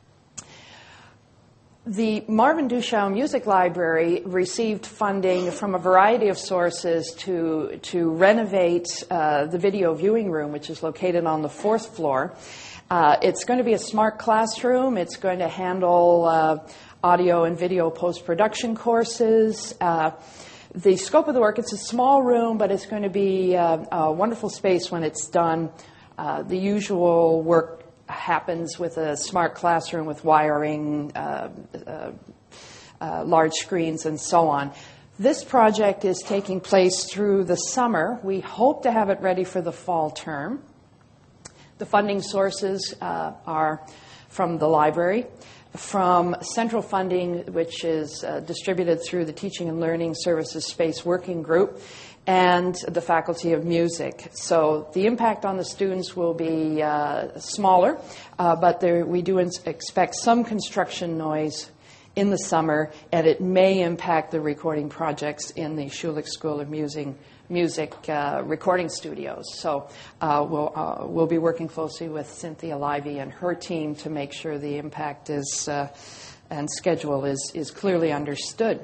The Marvin Duchamp Music Library received funding from a variety of sources to, to renovate uh, the video viewing room, which is located on the fourth floor. Uh, it's going to be a smart classroom. It's going to handle uh, audio and video post-production courses. Uh, the scope of the work, it's a small room, but it's going to be uh, a wonderful space when it's done. Uh, the usual work happens with a smart classroom with wiring, uh, uh, uh, large screens, and so on. This project is taking place through the summer. We hope to have it ready for the fall term. The funding sources uh, are from the library, from central funding, which is uh, distributed through the Teaching and Learning Services Space Working Group, and the Faculty of Music. So the impact on the students will be uh, smaller, uh, but there, we do ins- expect some construction noise in the summer, and it may impact the recording projects in the Schulich School of Music, music uh, recording studios. So uh, we'll, uh, we'll be working closely with Cynthia Livey and her team to make sure the impact is uh, and schedule is, is clearly understood.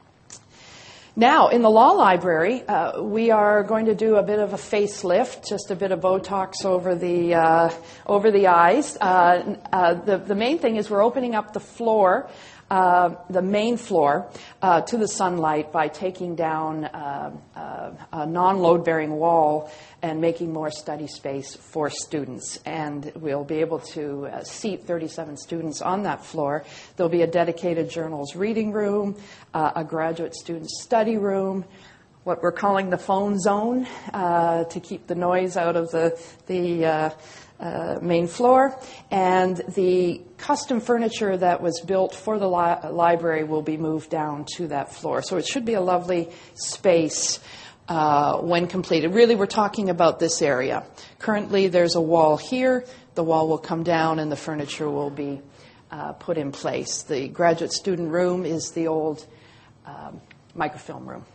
Now, in the law library, uh, we are going to do a bit of a facelift, just a bit of Botox over the uh, over the eyes. Uh, uh, the, the main thing is we're opening up the floor, uh, the main floor, uh, to the sunlight by taking down uh, uh, a non-load-bearing wall and making more study space for students. And we'll be able to uh, seat thirty-seven students on that floor. There'll be a dedicated journals reading room, uh, a graduate student study room, what we're calling the phone zone, uh, to keep the noise out of the, the uh, uh, main floor. And the custom furniture that was built for the li- library will be moved down to that floor. So it should be a lovely space Uh, when completed. Really, we're talking about this area. Currently, there's a wall here. The wall will come down and the furniture will be uh, put in place. The graduate student room is the old um, microfilm room.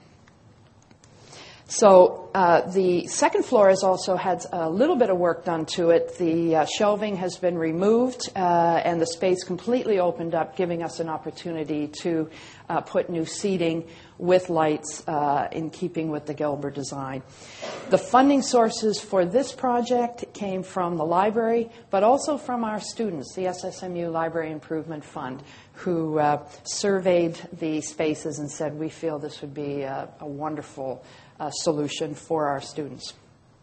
So uh, the second floor has also had a little bit of work done to it. The uh, shelving has been removed uh, and the space completely opened up, giving us an opportunity to uh, put new seating with lights uh, in keeping with the Gelber design. The funding sources for this project came from the library, but also from our students, the S S M U Library Improvement Fund, who uh, surveyed the spaces and said, we feel this would be a, a wonderful uh, solution for our students.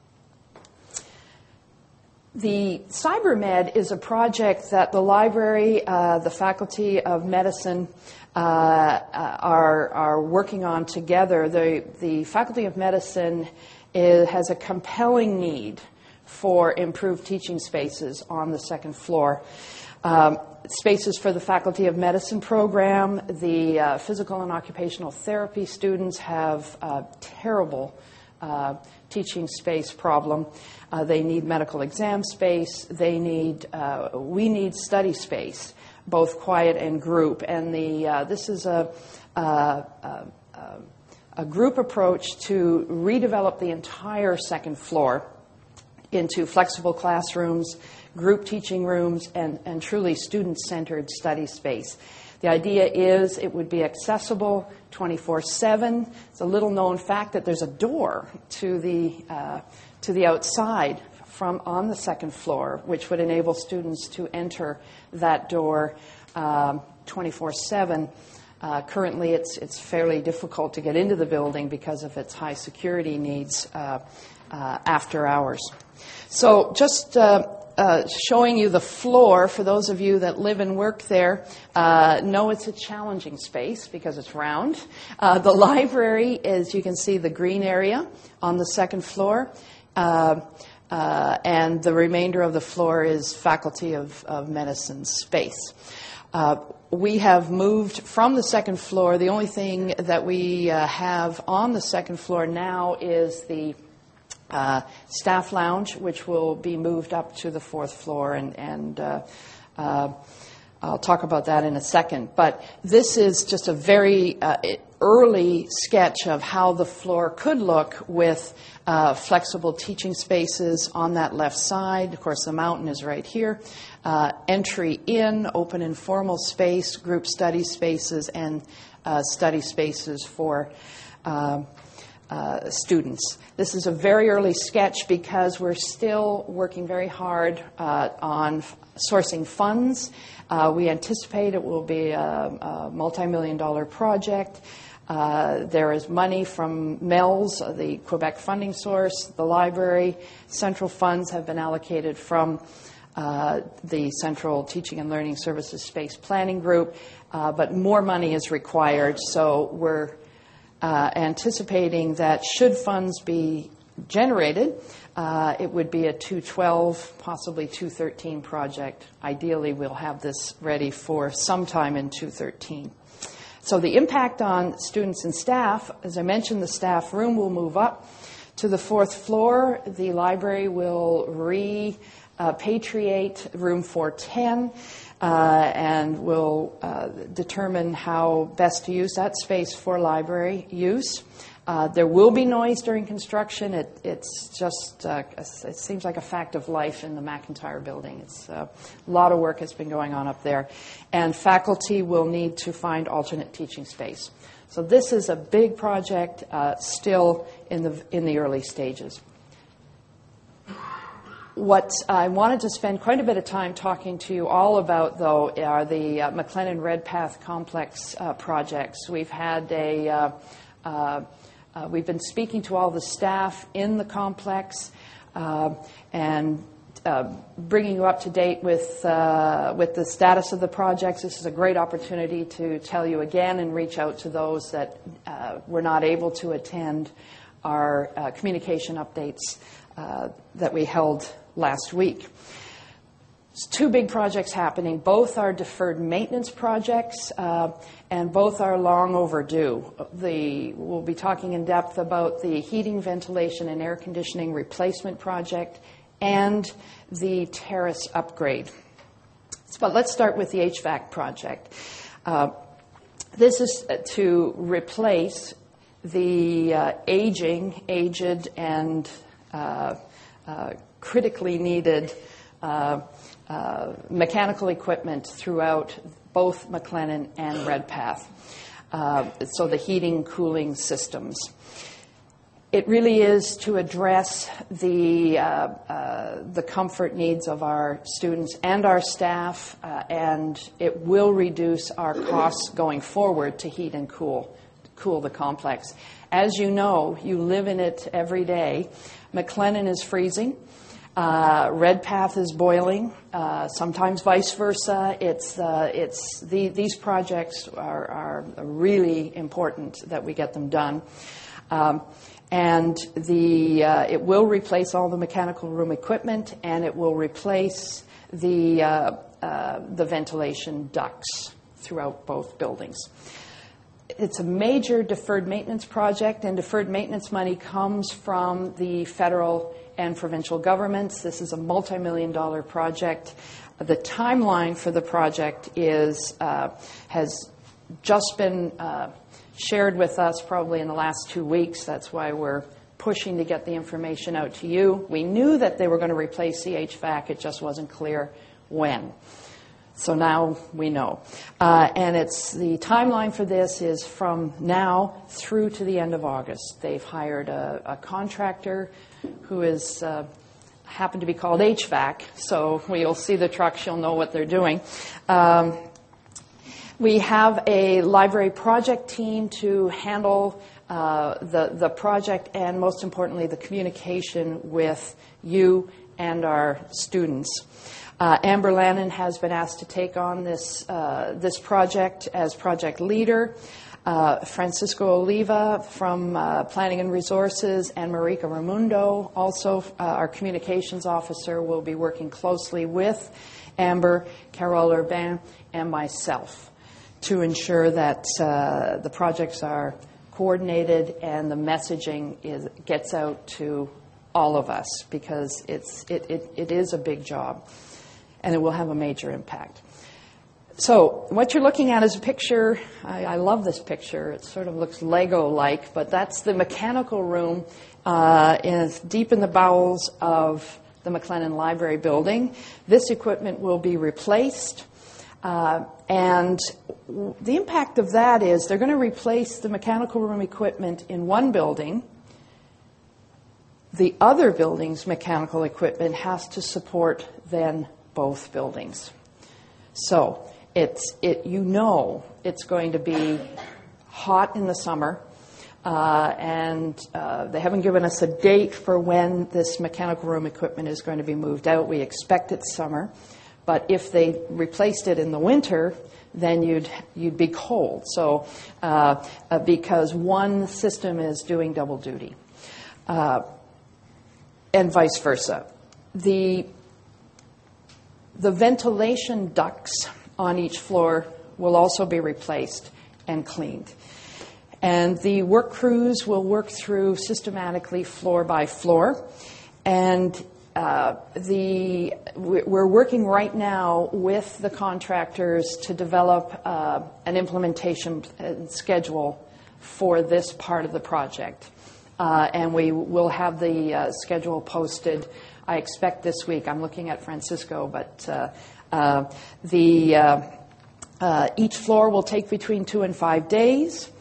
The CyberMed is a project that the library, uh, the Faculty of Medicine, uh, are, are working on together. The, the Faculty of Medicine is, has a compelling need for improved teaching spaces on the second floor. Um, spaces for the Faculty of Medicine program. The uh, physical and occupational therapy students have a terrible uh, teaching space problem. Uh, they need medical exam space. They need, uh, we need study space, both quiet and group. And the uh, this is a, a, a, a group approach to redevelop the entire second floor into flexible classrooms, group teaching rooms, and, and truly student-centered study space. The idea is it would be accessible twenty-four seven. It's a little-known fact that there's a door to the uh, to the outside from on the second floor, which would enable students to enter that door um, twenty-four seven. Uh, currently, it's it's fairly difficult to get into the building because of its high security needs uh, uh, after hours. So just uh, uh, showing you the floor. For those of you that live and work there, uh, know it's a challenging space because it's round. Uh, the library is, you can see the green area on the second floor. Uh, uh, and the remainder of the floor is Faculty of, of Medicine space. Uh, we have moved from the second floor. The only thing that we uh, have on the second floor now is the uh, staff lounge, which will be moved up to the fourth floor, and, and uh, uh, I'll talk about that in a second. But this is just a very uh, early sketch of how the floor could look with uh, flexible teaching spaces on that left side. Of course, the mountain is right here. Uh, entry in, open informal space, group study spaces, and uh, study spaces for uh, uh, students. This is a very early sketch because we're still working very hard uh, on f- sourcing funds. Uh, we anticipate it will be a, a multi-million dollar project. Uh, there is money from MELS, the Quebec funding source, the library. Central funds have been allocated from uh, the Central Teaching and Learning Services Space Planning Group, uh, but more money is required. So we're uh, anticipating that should funds be generated, uh, it would be a two twelve, possibly two thirteen project. Ideally, we'll have this ready for sometime in two thirteen. So the impact on students and staff, as I mentioned, the staff room will move up to the fourth floor. The library will repatriate room four ten uh, and will uh, determine how best to use that space for library use. Uh, there will be noise during construction. It, it's just, uh, it seems like a fact of life in the McIntyre building. It's uh, a lot of work has been going on up there. And faculty will need to find alternate teaching space. So this is a big project, uh, still in the, in the early stages. What I wanted to spend quite a bit of time talking to you all about, though, are the uh, McLennan Redpath Complex uh, projects. We've had a... Uh, uh, Uh, we've been speaking to all the staff in the complex uh, and uh, bringing you up to date with uh, with the status of the projects. This is a great opportunity to tell you again and reach out to those that uh, were not able to attend our uh, communication updates uh, that we held last week. There's two big projects happening. Both are deferred maintenance projects, uh, and both are long overdue. The, we'll be talking in depth about the heating, ventilation, and air conditioning replacement project and the terrace upgrade. But let's start with the H V A C project. Uh, this is to replace the uh, aging, aged, and uh, uh, critically needed uh, Uh, mechanical equipment throughout both McLennan and Redpath. Uh, so the heating, cooling systems. It really is to address the uh, uh, the comfort needs of our students and our staff, uh, and it will reduce our costs going forward to heat and cool, cool the complex. As you know, you live in it every day. McLennan is freezing. Uh, Redpath is boiling, uh, sometimes vice versa. It's, uh, it's the, these projects are, are really important that we get them done. Um, and the, uh, it will replace all the mechanical room equipment, and it will replace the, uh, uh, the ventilation ducts throughout both buildings. It's a major deferred maintenance project, and deferred maintenance money comes from the federal and provincial governments. This is a multi-million dollar project. The timeline for the project is uh, has just been uh, shared with us probably in the last two weeks. That's why we're pushing to get the information out to you. We knew that they were going to replace the H V A C. It just wasn't clear when. So now we know. Uh, and it's the timeline for this is from now through to the end of August. They've hired a, a contractor who is uh, happened to be called H V A C. So when you'll see the trucks, you'll know what they're doing. Um, we have a library project team to handle uh, the, the project and, most importantly, the communication with you and our students. Uh, Amber Lannon has been asked to take on this, uh, this project as project leader. Uh, Francisco Oliva from uh, Planning and Resources and Marika Raimundo, also uh, our communications officer, will be working closely with Amber, Carole Urbain, and myself to ensure that uh, the projects are coordinated and the messaging is, gets out to all of us, because it's, it, it, it is a big job and it will have a major impact. So what you're looking at is a picture. I, I love this picture. It sort of looks Lego-like, but that's the mechanical room uh, in, deep in the bowels of the McLennan Library building. This equipment will be replaced, uh, and w- the impact of that is they're going to replace the mechanical room equipment in one building. The other building's mechanical equipment has to support then both buildings. So it's it you know it's going to be hot in the summer, uh, and uh, they haven't given us a date for when this mechanical room equipment is going to be moved out. We expect it's summer, but if they replaced it in the winter, then you'd you'd be cold. So uh, uh, because one system is doing double duty, uh, and vice versa. The The ventilation ducts on each floor will also be replaced and cleaned. And the work crews will work through systematically floor by floor. And uh, the we're working right now with the contractors to develop uh, an implementation schedule for this part of the project. Uh, and we will have the uh, schedule posted, I expect, this week. I'm looking at Francisco, but uh, uh, the uh, uh, each floor will take between two and five days.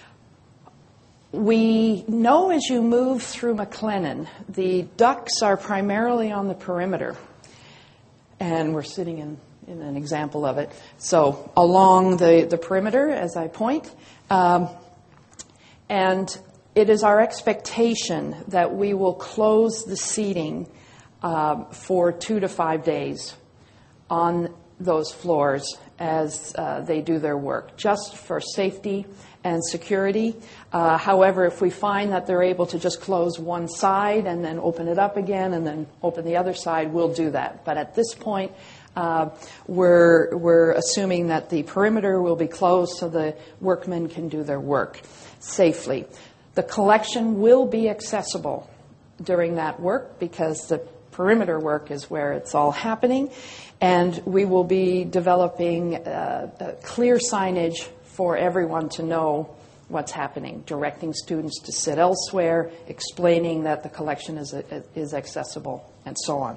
We know as you move through McLennan, the ducts are primarily on the perimeter, and we're sitting in, in an example of it. So along the, the perimeter, as I point, um, and it is our expectation that we will close the seating uh, for two to five days on those floors as uh, they do their work, just for safety and security. Uh, however, if we find that they're able to just close one side and then open it up again and then open the other side, we'll do that. But at this point, uh, we're, we're assuming that the perimeter will be closed so the workmen can do their work safely. The collection will be accessible during that work because the perimeter work is where it's all happening. And we will be developing uh, uh, clear signage for everyone to know what's happening, directing students to sit elsewhere, explaining that the collection is, is accessible, and so on.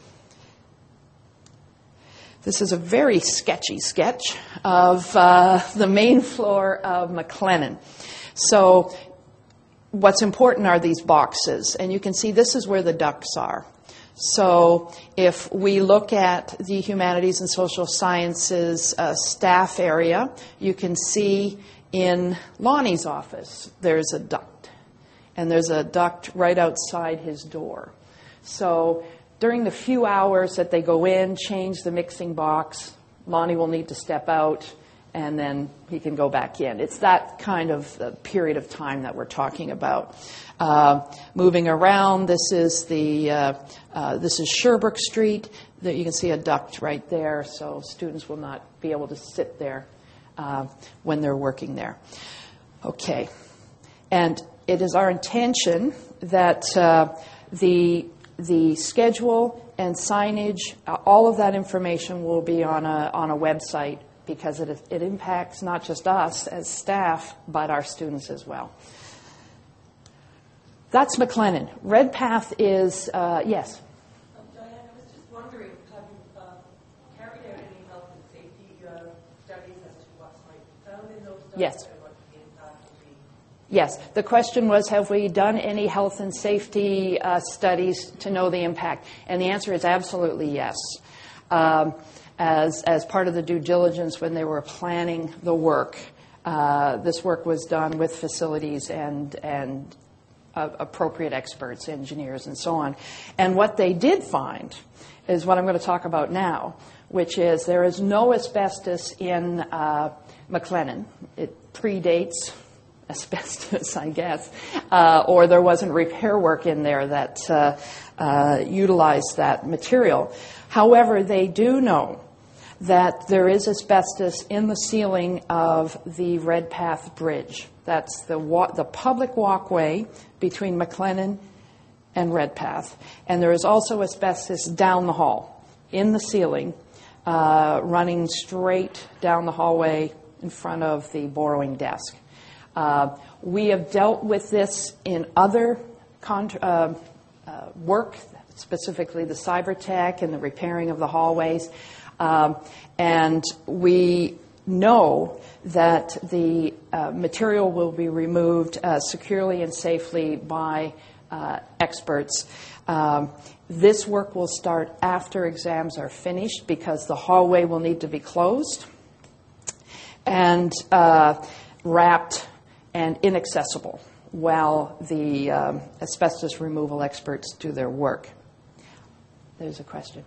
This is a very sketchy sketch of uh, the main floor of McLennan. So what's important are these boxes, and you can see this is where the ducts are. So if we look at the humanities and social sciences uh, staff area, you can see in Lonnie's office there's a duct, and there's a duct right outside his door. So during the few hours that they go in, change the mixing box, Lonnie will need to step out, and then he can go back in. It's that kind of uh, period of time that we're talking about. Uh, moving around, this is the uh, uh, this is Sherbrooke Street. That you can see a duct right there, so students will not be able to sit there uh, when they're working there. Okay, and it is our intention that uh, the the schedule and signage, uh, all of that information will be on a on a website, because it it impacts not just us as staff, but our students as well. That's McLennan. Redpath is, uh, yes? Um, Diane, I was just wondering, have you uh, carried out any health and safety uh, studies as to what might be found in those studies? Yes. And what the impact would be? Yes. The question was, have we done any health and safety uh, studies to know the impact? And the answer is absolutely yes. Um, as, as part of the due diligence when they were planning the work, uh, this work was done with facilities and, and uh, appropriate experts, engineers, and so on. And what they did find is what I'm going to talk about now, which is there is no asbestos in uh, McLennan. It predates asbestos, I guess, uh, or there wasn't repair work in there that uh, uh, utilized that material. However, they do know that there is asbestos in the ceiling of the Redpath Bridge. That's the wa- the public walkway between McLennan and Redpath. And there is also asbestos down the hall, in the ceiling, uh, running straight down the hallway in front of the borrowing desk. Uh, we have dealt with this in other con- uh, uh, work, specifically the cyber tech and the repairing of the hallways. Um, and we know that the uh, material will be removed uh, securely and safely by uh, experts. Um, this work will start after exams are finished because the hallway will need to be closed and uh, wrapped and inaccessible while the um, asbestos removal experts do their work. There's a question.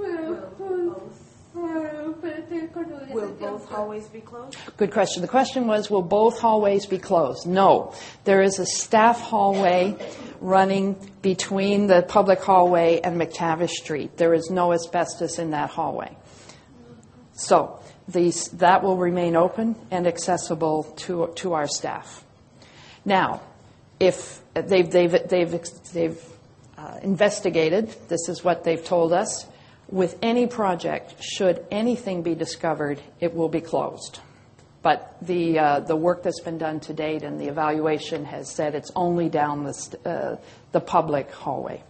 Will both hallways be closed? Good question. The question was, will both hallways be closed? No. There is a staff hallway running between the public hallway and McTavish Street. There is no asbestos in that hallway. So these, that will remain open and accessible to, to our staff. Now, if they've, they've, they've, they've uh, investigated, this is what they've told us, with any project, should anything be discovered, it will be closed. But the uh, the work that's been done to date and the evaluation has said it's only down the st- uh, the public hallway.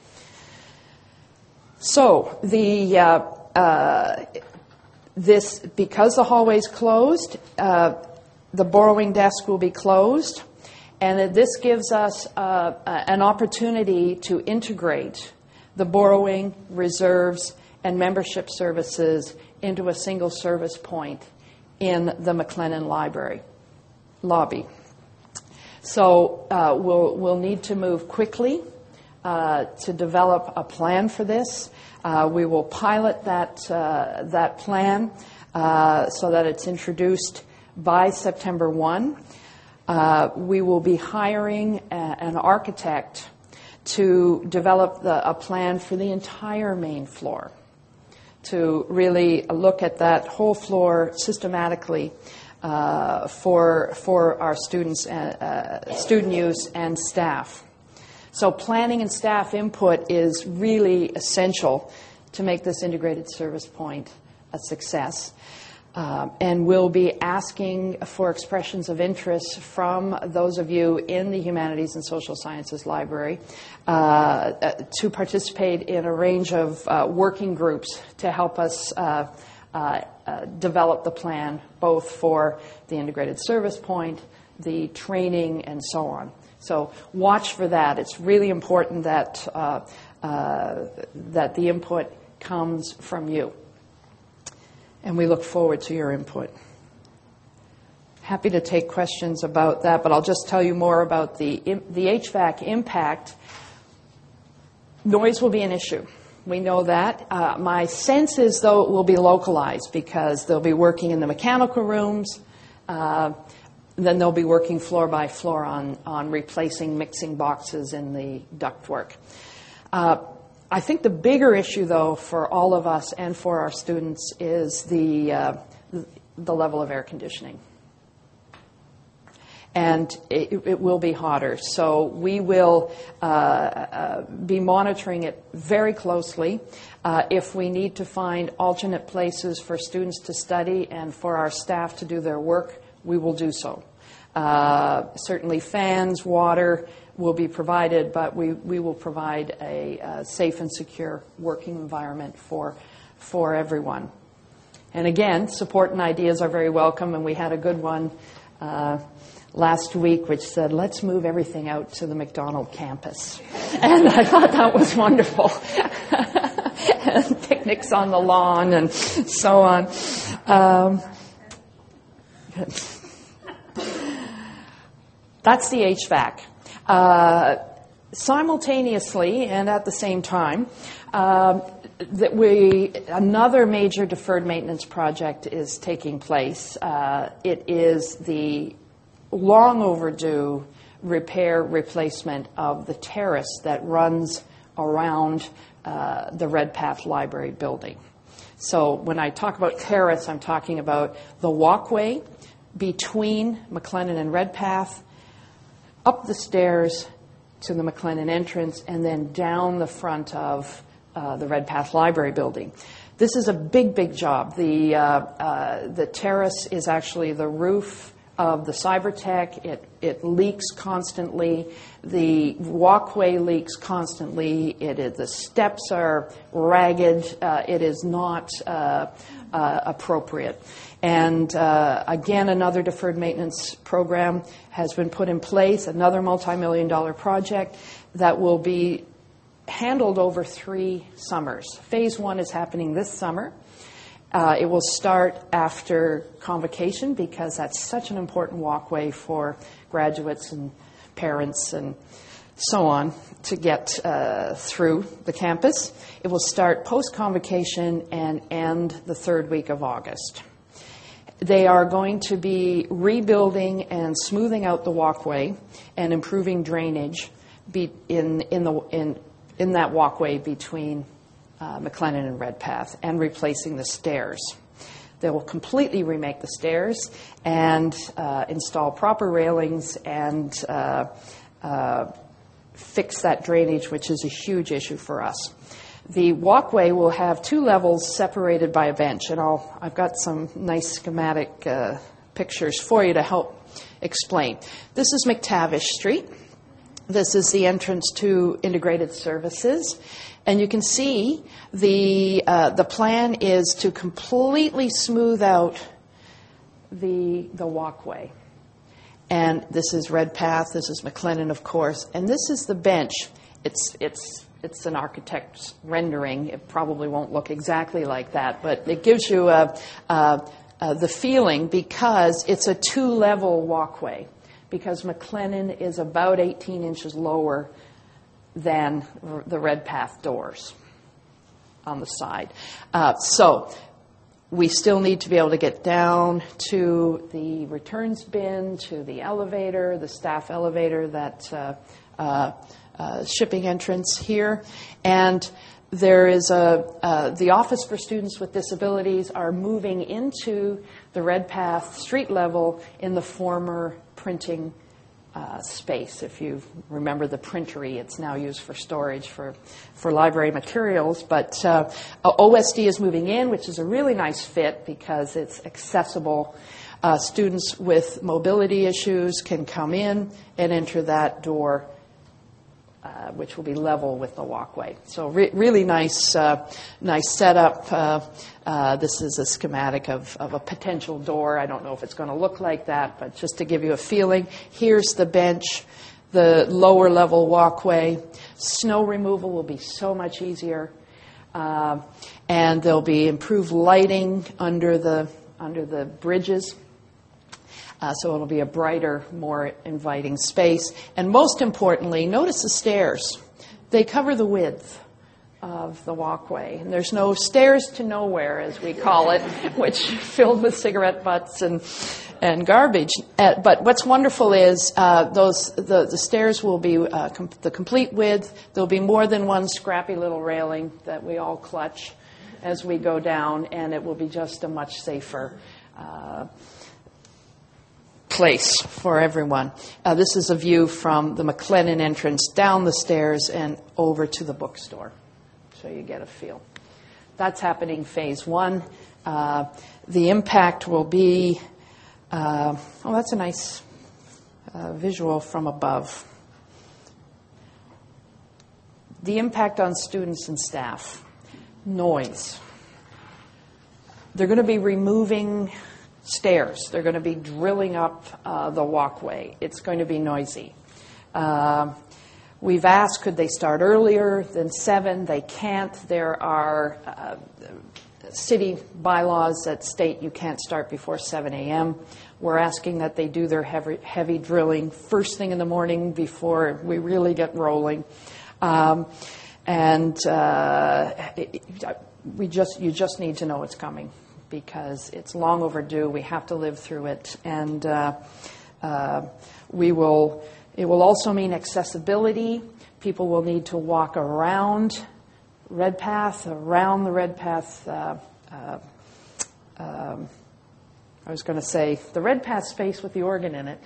So the uh, uh, this because the hallway's closed, uh, the borrowing desk will be closed, and this gives us uh, an opportunity to integrate the borrowing, reserves, and membership services into a single service point in the McLennan Library lobby. So uh, we'll, we'll need to move quickly uh, to develop a plan for this. Uh, we will pilot that, uh, that plan uh, so that it's introduced by September first. Uh, we will be hiring a, an architect to develop the, a plan for the entire main floor, to really look at that whole floor systematically uh, for for our students, and, uh, student use and staff. So planning and staff input is really essential to make this integrated service point a success. Um, and we'll be asking for expressions of interest from those of you in the Humanities and Social Sciences Library uh, to participate in a range of uh, working groups to help us uh, uh, uh, develop the plan, both for the integrated service point, the training, and so on. So watch for that. It's really important that uh, uh, that the input comes from you. And we look forward to your input. Happy to take questions about that, but I'll just tell you more about the the H V A C impact. Noise will be an issue. We know that. Uh, my sense is, though, it will be localized because they'll be working in the mechanical rooms. Uh, then they'll be working floor by floor on, on replacing mixing boxes in the ductwork. Uh, I think the bigger issue, though, for all of us and for our students is the uh, the level of air conditioning. And it, it will be hotter. So we will uh, uh, be monitoring it very closely. Uh, if we need to find alternate places for students to study and for our staff to do their work, we will do so. Uh, certainly fans, water will be provided, but we, we will provide a, a safe and secure working environment for, for everyone. And again, support and ideas are very welcome, and we had a good one uh, last week which said, let's move everything out to the McDonald campus. And I thought that was wonderful. And picnics on the lawn and so on. Um, that's the H V A C. Uh, simultaneously and at the same time, um, that we another major deferred maintenance project is taking place. Uh, it is the long overdue repair replacement of the terrace that runs around uh, the Redpath Library building. So when I talk about terrace, I'm talking about the walkway between McLennan and Redpath, up the stairs to the McLennan entrance, and then down the front of uh, the Redpath Library building. This is a big, big job. The, uh, uh, the terrace is actually the roof of the Cybertech. It, it leaks constantly. The walkway leaks constantly. It is, the steps are ragged. Uh, it is not uh, uh, appropriate. And uh, again, another deferred maintenance program has been put in place, another multi-million dollar project that will be handled over three summers. Phase one is happening this summer. Uh, it will start after convocation because that's such an important walkway for graduates and parents and so on to get uh, through the campus. It will start post-convocation and end the third week of August. They are going to be rebuilding and smoothing out the walkway and improving drainage be in, in, the, in, in that walkway between Uh, McLennan and Redpath, and replacing the stairs. They will completely remake the stairs and uh, install proper railings and uh, uh, fix that drainage, which is a huge issue for us. The walkway will have two levels separated by a bench, and I'll, I've got some nice schematic uh, pictures for you to help explain. This is McTavish Street. This is the entrance to Integrated Services. And you can see the uh, the plan is to completely smooth out the the walkway. And this is Redpath, this is McLennan, of course, and this is the bench. It's it's it's an architect's rendering. It probably won't look exactly like that, but it gives you a, a, a, the feeling because it's a two-level walkway. Because McLennan is about eighteen inches lower than the Redpath doors on the side. Uh, so we still need to be able to get down to the returns bin, to the elevator, the staff elevator, that uh, uh, uh, shipping entrance here. And there is a, uh, the Office for Students with Disabilities are moving into the Redpath street level in the former printing Uh, space. If you remember the printery, it's now used for storage for, for library materials. But uh, O S D is moving in, which is a really nice fit because it's accessible. Uh, students with mobility issues can come in and enter that door, uh, which will be level with the walkway. So re- really nice, uh, nice setup. Uh, uh, this is a schematic of, of a potential door. I don't know if it's going to look like that, but just to give you a feeling, here's the bench, the lower level walkway. Snow removal will be so much easier, uh, and there'll be improved lighting under the under the bridges. Uh, so it'll be a brighter, more inviting space. And most importantly, notice the stairs. They cover the width of the walkway. And there's no stairs to nowhere, as we call it, which filled with cigarette butts and and garbage. Uh, but what's wonderful is uh, those the, the stairs will be uh, com- the complete width. There'll be more than one scrappy little railing that we all clutch as we go down, and it will be just a much safer uh place for everyone. Uh, this is a view from the McLennan entrance down the stairs and over to the bookstore, so you get a feel. That's happening phase one. Uh, the impact will be, uh, oh, that's a nice uh, visual from above. The impact on students and staff. Noise. They're going to be removing stairs. They're going to be drilling up uh, the walkway. It's going to be noisy. Uh, we've asked, could they start earlier than seven? They can't. There are uh, city bylaws that state you can't start before seven a.m. We're asking that they do their heavy, heavy drilling first thing in the morning before we really get rolling. Um, and uh, it, we just you just need to know it's coming, because it's long overdue. We have to live through it. And uh, uh, we will. It will also mean accessibility. People will need to walk around Redpath, around the Redpath. Uh, uh, um, I was going to say the Redpath space with the organ in it,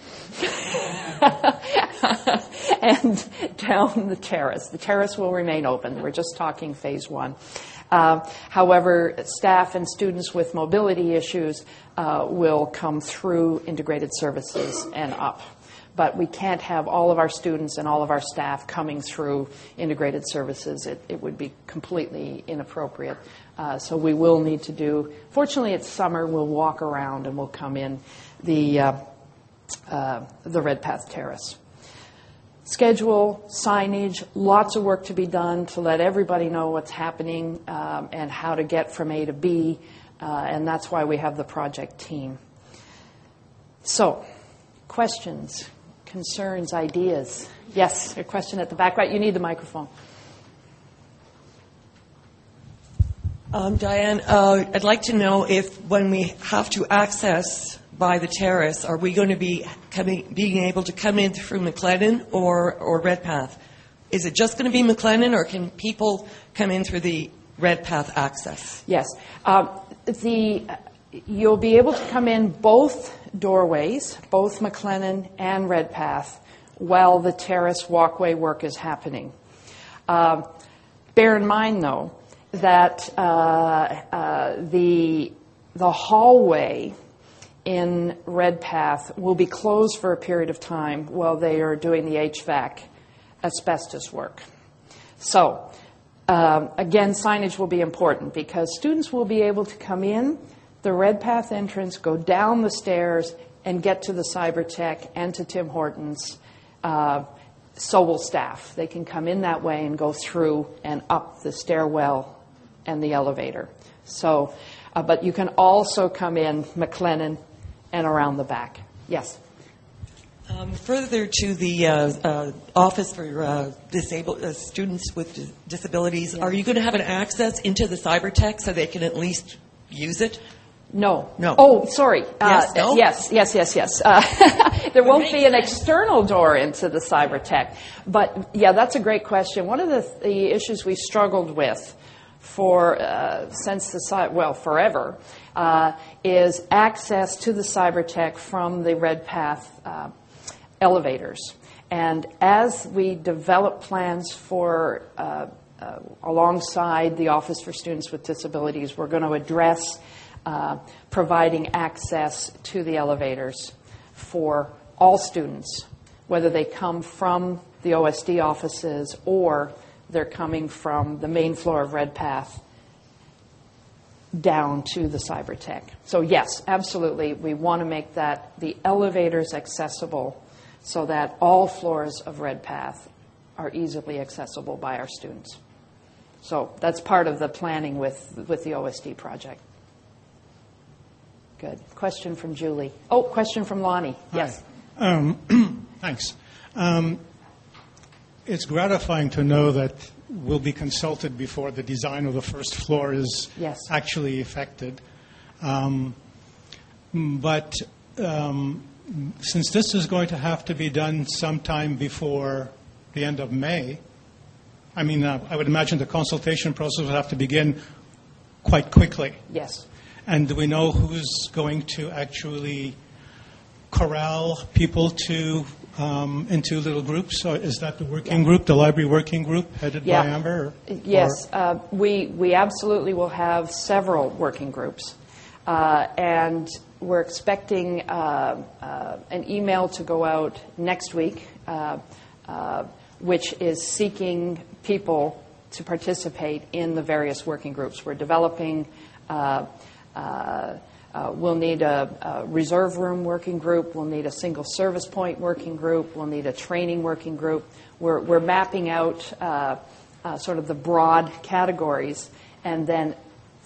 and down the terrace. The terrace will remain open. We're just talking phase one. Uh, however, staff and students with mobility issues uh, will come through integrated services and up. But we can't have all of our students and all of our staff coming through integrated services. It, it would be completely inappropriate. Uh, so we will need to do, fortunately it's summer, we'll walk around and we'll come in the, uh, uh, the Redpath Terrace. Schedule, signage, lots of work to be done to let everybody know what's happening um, and how to get from A to B. Uh, and that's why we have the project team. So, questions? Concerns, ideas? Yes, a question at the back. Right, you need the microphone. Um, Diane, uh, I'd like to know if when we have to access by the terrace, are we going to be coming, being able to come in through McLennan or, or Redpath? Is it just going to be McLennan, or can people come in through the Redpath access? Yes. Uh, the, you'll be able to come in both doorways, both McLennan and Redpath, while the terrace walkway work is happening. Uh, bear in mind, though, that uh, uh, the the hallway in Redpath will be closed for a period of time while they are doing the H V A C asbestos work. So, um, again, signage will be important, because students will be able to come in the Redpath entrance, go down the stairs, and get to the Cybertech and to Tim Hortons. Uh, so will staff. They can come in that way and go through and up the stairwell and the elevator. So, uh, but you can also come in McLennan and around the back. Yes? Um, further to the uh, uh, Office for uh, disabled uh, Students with dis- Disabilities, Yeah. Are you going to have an access into the Cybertech so they can at least use it? No. No. Oh, sorry. Yes, uh, no? Yes, yes, yes, yes. Uh, there won't be an external door into the Cybertech. But, yeah, that's a great question. One of the, the issues we struggled with for, uh, since the, cy- well, forever, uh, is access to the Cybertech from the Redpath uh, elevators. And as we develop plans for, uh, uh, alongside the Office for Students with Disabilities, we're going to address Uh, providing access to the elevators for all students, whether they come from the O S D offices or they're coming from the main floor of Redpath down to the Cybertech. So yes, absolutely, we want to make that the elevators accessible so that all floors of Redpath are easily accessible by our students. So that's part of the planning with, with the O S D project. Good. Question from Julie. Oh, question from Lonnie. Yes. Um, thanks. Um, it's gratifying to know that we'll be consulted before the design of the first floor is Yes. actually effected. Um, but um, since this is going to have to be done sometime before the end of May, I mean, uh, I would imagine the consultation process will have to begin quite quickly. Yes. And do we know who's going to actually corral people to um, into little groups? Or is that the working group, the library working group, headed Yeah. by Amber? Or, Yes. or- Uh, we, we absolutely will have several working groups. Uh, and we're expecting uh, uh, an email to go out next week, uh, uh, which is seeking people to participate in the various working groups. We're developing uh, Uh, uh, we'll need a, a reserve room working group. We'll need a single service point working group. We'll need a training working group. We're, we're mapping out uh, uh, sort of the broad categories, and then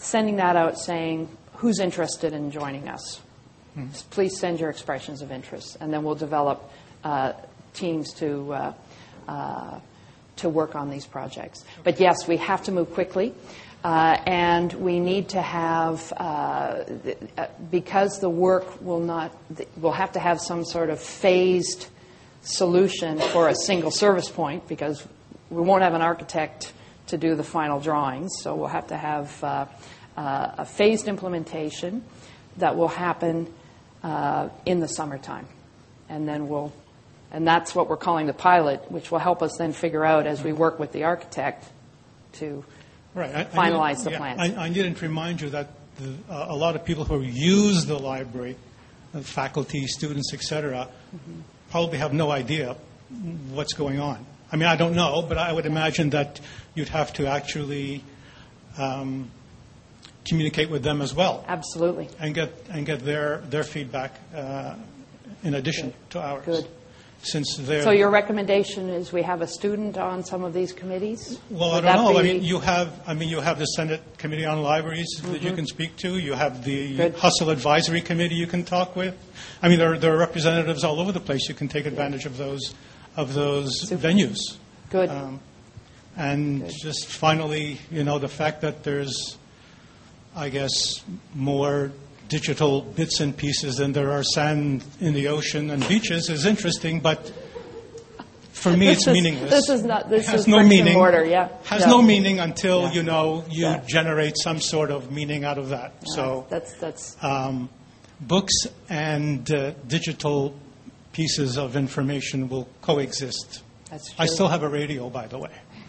sending that out saying, who's interested in joining us? Hmm. Please send your expressions of interest, and then we'll develop uh, teams to uh, uh, to work on these projects. But yes, we have to move quickly, uh, and we need to have, uh, th- uh, because the work will not, th- we'll have to have some sort of phased solution for a single service point, because we won't have an architect to do the final drawings, so we'll have to have uh, uh, a phased implementation that will happen uh, in the summertime, and then we'll And that's what we're calling the pilot, which will help us then figure out as we work with the architect to right. I, finalize I the yeah, plans. I, I didn't remind you that the, uh, a lot of people who use the library, uh, faculty, students, et cetera, mm-hmm. probably have no idea what's going on. I mean, I don't know, but I would imagine that you'd have to actually um, communicate with them as well. Absolutely. And get and get their their feedback uh, in addition Good. to ours. Good. Since they're So your recommendation is we have a student on some of these committees? Well, Would I don't that know. I be- mean, you have. I mean, you have the Senate Committee on Libraries mm-hmm. that you can speak to. You have the Good. Hustle Advisory Committee you can talk with. I mean, there, there are representatives all over the place. You can take advantage of those of those Super. venues. Good. Um, and Good. just finally, you know, the fact that there's, I guess, more digital bits and pieces than there are sand in the ocean and beaches is interesting, but for me This it's is- meaningless. this is not- this It has is no bricks and meaning. mortar, yeah. Has Yeah. no meaning until, Yeah. you know, you Yeah. generate some sort of meaning out of that. So that's that's um, books and uh, digital pieces of information will coexist. that's true. I still have a radio, by the way.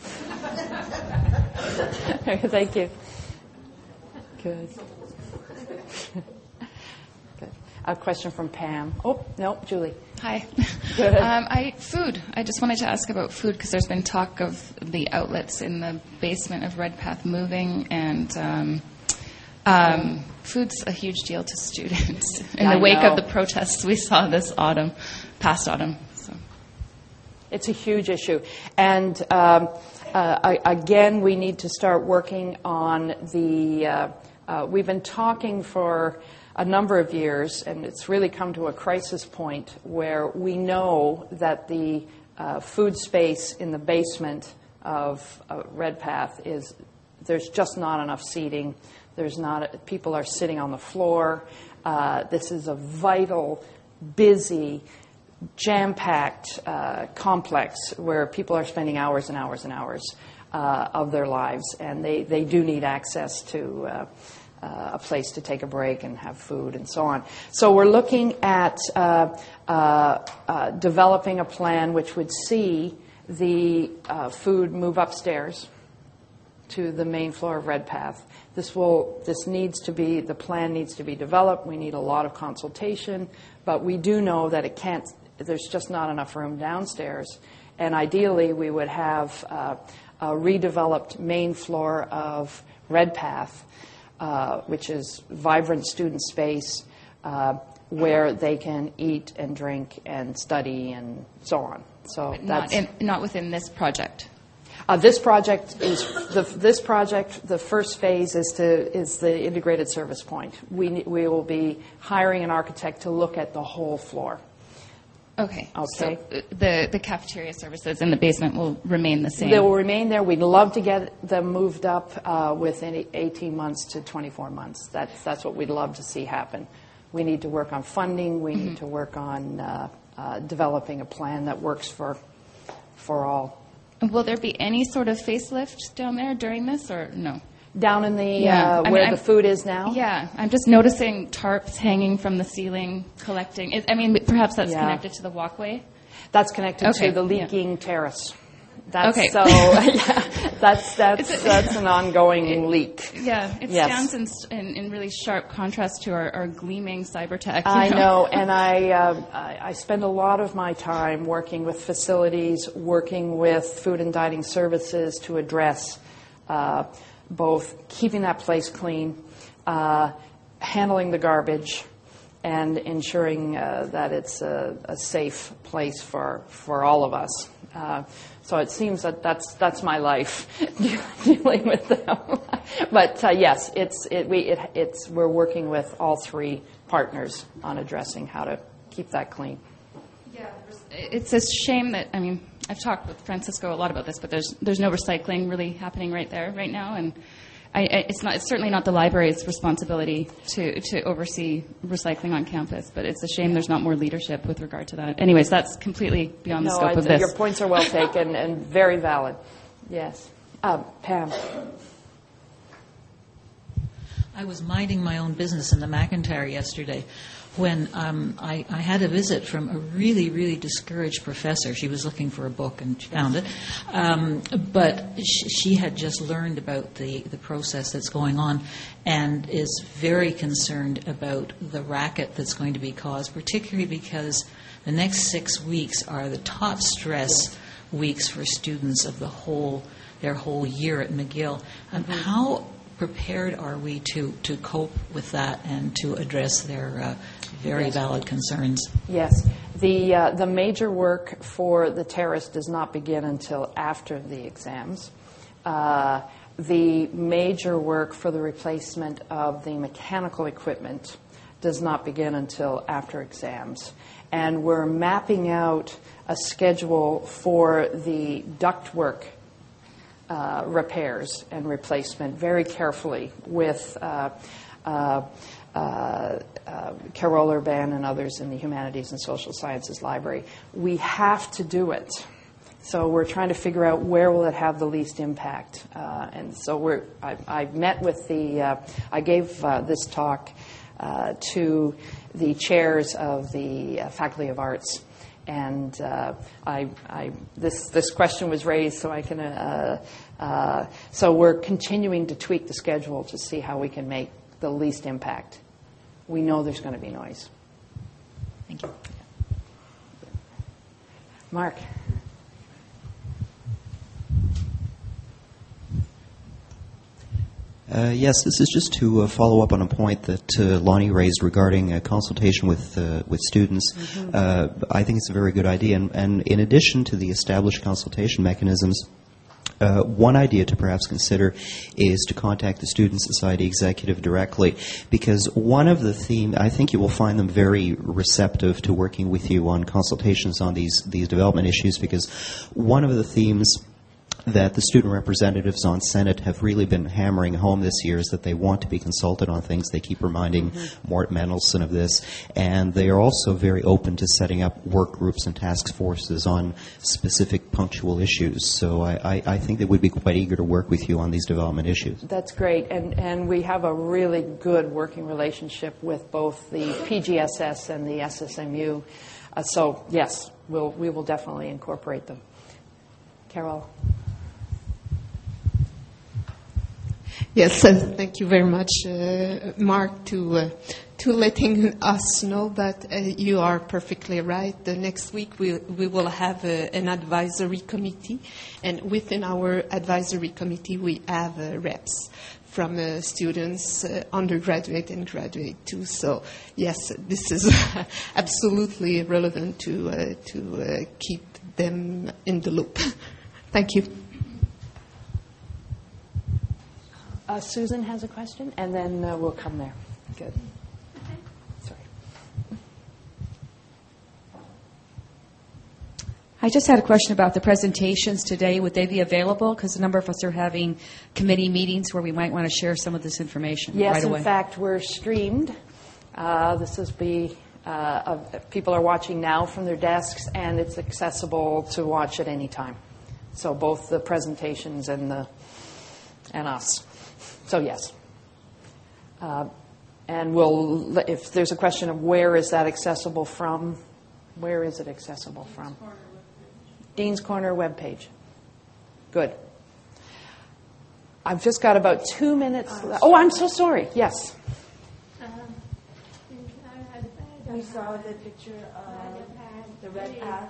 Thank you. Good. Good. A question from Pam. Oh, no, Julie. Hi. Go ahead. Um, I food. I just wanted to ask about food because there's been talk of the outlets in the basement of Redpath moving, and um, um, food's a huge deal to students in I the wake know. of the protests we saw this autumn, past autumn. So. It's a huge issue. And um, uh, I, again, we need to start working on the, uh, uh, we've been talking for a number of years, and it's really come to a crisis point where we know that the uh, food space in the basement of uh, Redpath is, there's just not enough seating. There's not, people are sitting on the floor. Uh, this is a vital, busy, jam-packed uh, complex where people are spending hours and hours and hours uh, of their lives, and they, they do need access to uh, uh, a place to take a break and have food and so on. So we're looking at uh, uh, uh, developing a plan which would see the uh, food move upstairs to the main floor of Redpath. This will, this needs to be, the plan needs to be developed. We need a lot of consultation, but we do know that it can't, there's just not enough room downstairs. And ideally, we would have uh, a redeveloped main floor of Redpath, uh, which is vibrant student space, uh, where they can eat and drink and study and so on. So But that's not, in, not within this project. Uh, this project is the, this project. The first phase is to is the integrated service point. We we will be hiring an architect to look at the whole floor. Okay. Okay. So uh, the the cafeteria services in the basement will remain the same. They will remain there. We'd love to get them moved up uh, within eighteen months to twenty-four months. That's that's what we'd love to see happen. We need to work on funding. We Mm-hmm. need to work on uh, uh, developing a plan that works for for all. Will there be any sort of facelift down there during this, or no? Down in the Yeah. uh, I mean, where I'm- the food is now. Yeah, I'm just noticing tarps hanging from the ceiling, collecting. It, I mean, perhaps that's Yeah. connected to the walkway. That's connected Okay, to the yeah. leaking terrace. That's Okay. So yeah, that's that's It's a- that's an ongoing leak. Yeah, it Yes. stands in, s- in, in really sharp contrast to our, our gleaming cyber-tech. you I know, and I, uh, I I spend a lot of my time working with facilities, working with food and dining services to address uh, both keeping that place clean, uh, handling the garbage, and ensuring uh, that it's a, a safe place for, for all of us. Uh, so it seems that that's that's my life dealing with them. But uh, yes, it's it, we it, it's we're working with all three partners on addressing how to keep that clean. Yeah, it's a shame that I mean I've talked with Francisco a lot about this, but there's there's no recycling really happening right there right now, and I, I, it's not it's certainly not the library's responsibility to to oversee recycling on campus. But it's a shame there's not more leadership with regard to that. Anyways, that's completely beyond no, the scope I, of this. Your points are well taken and very valid. Yes, uh, Pam. I was minding my own business in the McIntyre yesterday when um, I, I had a visit from a really, really discouraged professor. She was looking for a book and she found it. Um, but she, she had just learned about the, the process that's going on and is very concerned about the racket that's going to be caused, particularly because the next six weeks are the top stress weeks for students of the whole their whole year at McGill. Um, mm-hmm. How prepared are we to, to cope with that and to address their uh, very yes. valid concerns? Yes. The, uh, the major work for the terrace does not begin until after the exams. Uh, the major work for the replacement of the mechanical equipment does not begin until after exams. And we're mapping out a schedule for the ductwork Uh, repairs and replacement very carefully with uh, uh, uh, uh, Carol Urban and others in the Humanities and Social Sciences Library. We have to do it. So we're trying to figure out where will it have the least impact. Uh, and so we're, I, I met with the, uh, I gave uh, this talk uh, to the chairs of the uh, Faculty of Arts. And uh, I, I, this this question was raised, so I can. Uh, uh, so we're continuing to tweak the schedule to see how we can make the least impact. We know there's going to be noise. Thank you, Mark. Uh, yes, this is just to uh, follow up on a point that uh, Lonnie raised regarding uh, consultation with uh, with students. Mm-hmm. Uh, I think it's a very good idea. And, and in addition to the established consultation mechanisms, uh, one idea to perhaps consider is to contact the Student Society executive directly, because one of the themes, I think you will find them very receptive to working with you on consultations on these, these development issues, because one of the themes that the student representatives on Senate have really been hammering home this year is that they want to be consulted on things. They keep reminding mm-hmm. Mort Mendelson of this. And they are also very open to setting up work groups and task forces on specific punctual issues. So I, I, I think they would be quite eager to work with you on these development issues. That's great. And, and we have a really good working relationship with both the P G S S and the S S M U. Uh, so, yes, we'll, we will definitely incorporate them. Carol. Yes, uh, thank you very much, uh, Mark, to uh, to letting us know that uh, you are perfectly right. The next week we we will have uh, an advisory committee, and within our advisory committee we have uh, reps from uh, students, uh, undergraduate and graduate too. So yes, this is absolutely relevant to uh, to uh, keep them in the loop. Thank you. Uh, Susan has a question, and then uh, we'll come there. Good. Sorry. I just had a question about the presentations today. Would they be available? Because a number of us are having committee meetings where we might want to share some of this information yes, right away. Yes, in fact, we're streamed. Uh, this is be uh, of, people are watching now from their desks, and it's accessible to watch at any time. So both the presentations and the and us. So yes, uh, and we'll. If there's a question of where is that accessible from, where is it accessible from? Dean's Corner webpage. Good. I've just got about two minutes left. Oh, I'm so sorry. Yes. We saw the picture of the red path.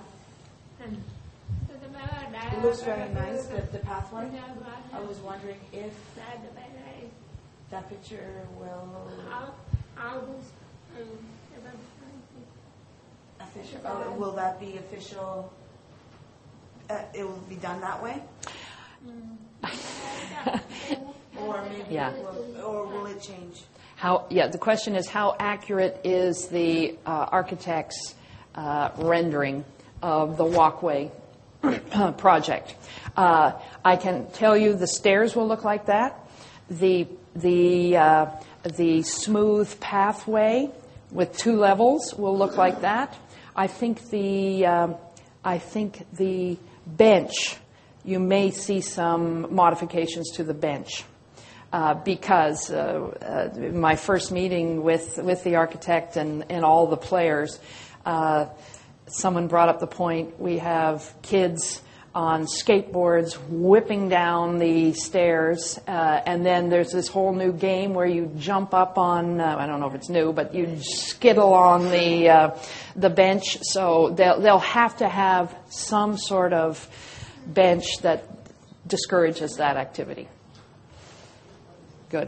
It looks very nice, the, the pathway. I was wondering if that picture will official. Oh, will that be official uh, it will be done that way? Or maybe Yeah. it will, or will it change? How, yeah, the question is how accurate is the uh, architect's uh, rendering of the walkway project? Uh, I can tell you the stairs will look like that. The the uh, the smooth pathway with two levels will look like that. I think the um, I think the bench, you may see some modifications to the bench. Uh, because uh, uh, my first meeting with, with the architect and, and all the players, uh, someone brought up the point, we have kids on skateboards whipping down the stairs, uh, and then there's this whole new game where you jump up on, uh, I don't know if it's new, but you skid along the, uh, the bench. So they'll, they'll have to have some sort of bench that discourages that activity. Good.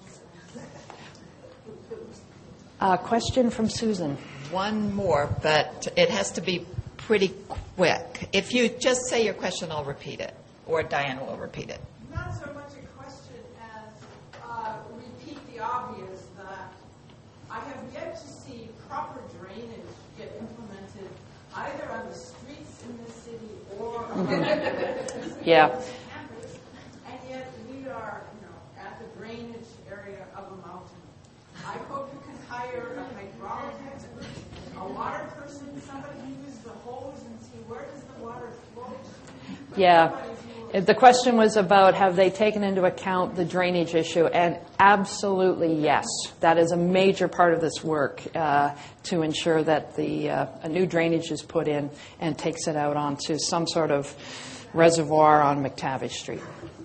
A question from Susan. One more, but it has to be pretty quick. If you just say your question, I'll repeat it, or Diane will repeat it. Not so much a question as uh, repeat the obvious that I have yet to see proper drainage get implemented either on the streets in the city or on Mm-hmm. Yeah. campus, and yet we are, you know, at the drainage area of a mountain. I hope you can hire a hydraulic expert, a water person, somebody who uses the hose and see where does the water flow. Yeah. The question was about have they taken into account the drainage issue, and absolutely yes. That is a major part of this work uh, to ensure that the uh, a new drainage is put in and takes it out onto some sort of reservoir on McTavish Street.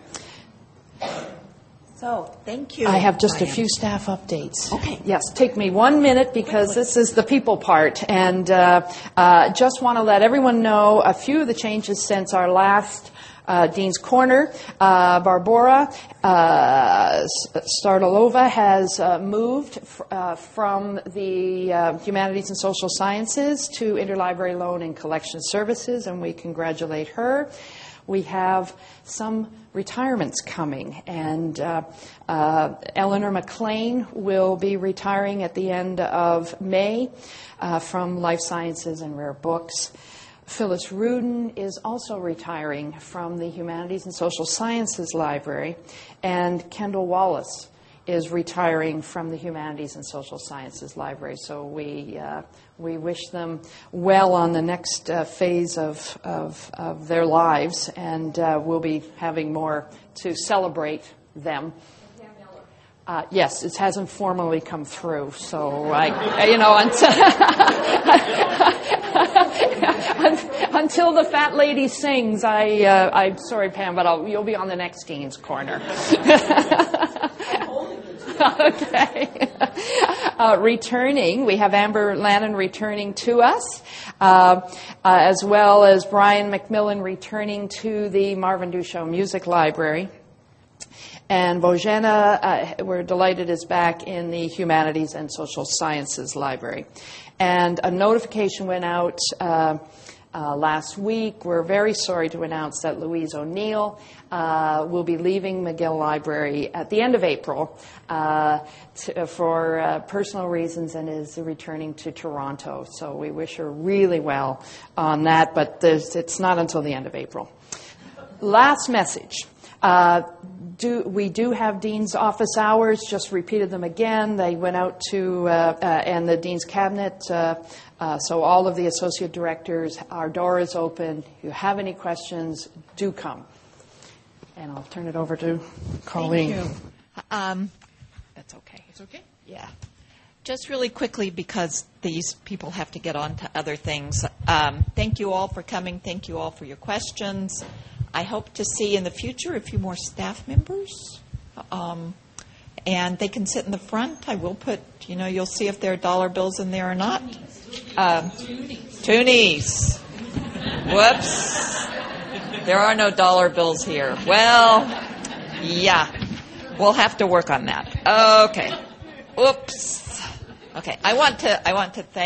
So, thank you. I have just Diane. a few staff updates. Okay. Yes, take me one minute because this is the people part. And uh, uh, just want to let everyone know a few of the changes since our last uh, Dean's Corner. Uh, Barbara uh, Startilova has uh, moved f- uh, from the uh, Humanities and Social Sciences to Interlibrary Loan and Collection Services, and we congratulate her. We have some retirements coming, and uh, uh, Eleanor McLean will be retiring at the end of May uh, from Life Sciences and Rare Books. Phyllis Rudin is also retiring from the Humanities and Social Sciences Library, and Kendall Wallace is retiring from the Humanities and Social Sciences Library. So we uh, we wish them well on the next uh, phase of, of of their lives, and uh, we'll be having more to celebrate them. Uh, yes, it hasn't formally come through, so I, you know, until, until the fat lady sings, I, uh, I'm sorry, Pam, but I'll, you'll be on the next Dean's Corner. Okay. Uh, returning, we have Amber Lannon returning to us, uh, uh, as well as Brian McMillan returning to the Marvin Duchamp Music Library. And Bojana, uh, we're delighted, is back in the Humanities and Social Sciences Library. And a notification went out uh, uh, last week. We're very sorry to announce that Louise O'Neill uh, will be leaving McGill Library at the end of April uh, to, for uh, personal reasons, and is returning to Toronto. So we wish her really well on that, but it's not until the end of April. Last message. Uh, do, we do have Dean's office hours, just repeated them again. They went out to, uh, uh, and the Dean's Cabinet, uh, uh, so all of the Associate Directors, our door is open. If you have any questions, do come. And I'll turn it over to Colleen. Thank you. Um, that's okay. It's okay? Yeah. Just really quickly, because these people have to get on to other things. Um, thank you all for coming. Thank you all for your questions. I hope to see in the future a few more staff members. Um, and they can sit in the front. I will put, you know, you'll see if there are dollar bills in there or not. Um, Toonies. Whoops. There are no dollar bills here. Well, yeah. We'll have to work on that. Okay. Oops. Okay. I want to I want to thank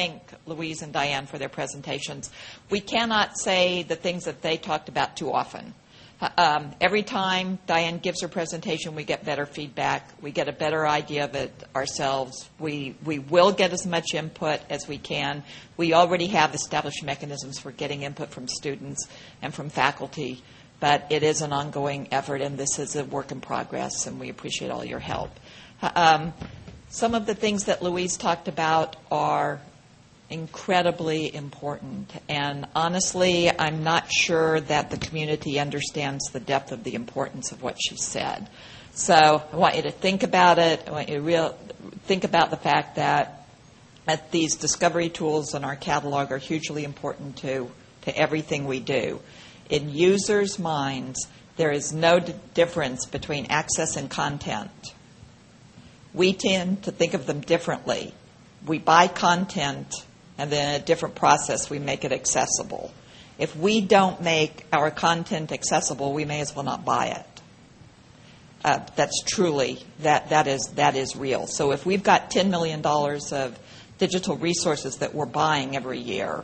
Louise and Diane for their presentations. We cannot say the things that they talked about too often. Um, every time Diane gives her presentation, we get better feedback. We get a better idea of it ourselves. We we will get as much input as we can. We already have established mechanisms for getting input from students and from faculty, but it is an ongoing effort, and this is a work in progress, and we appreciate all your help. Um, some of the things that Louise talked about are incredibly important, and honestly, I'm not sure that the community understands the depth of the importance of what she said. So I want you to think about it. I want you to real, think about the fact that, that these discovery tools in our catalog are hugely important to, to everything we do. In users' minds, there is no d- difference between access and content. We tend to think of them differently. We buy content, and then in a different process, we make it accessible. If we don't make our content accessible, we may as well not buy it. Uh, that's truly, that, that is that is real. So if we've got ten million dollars of digital resources that we're buying every year,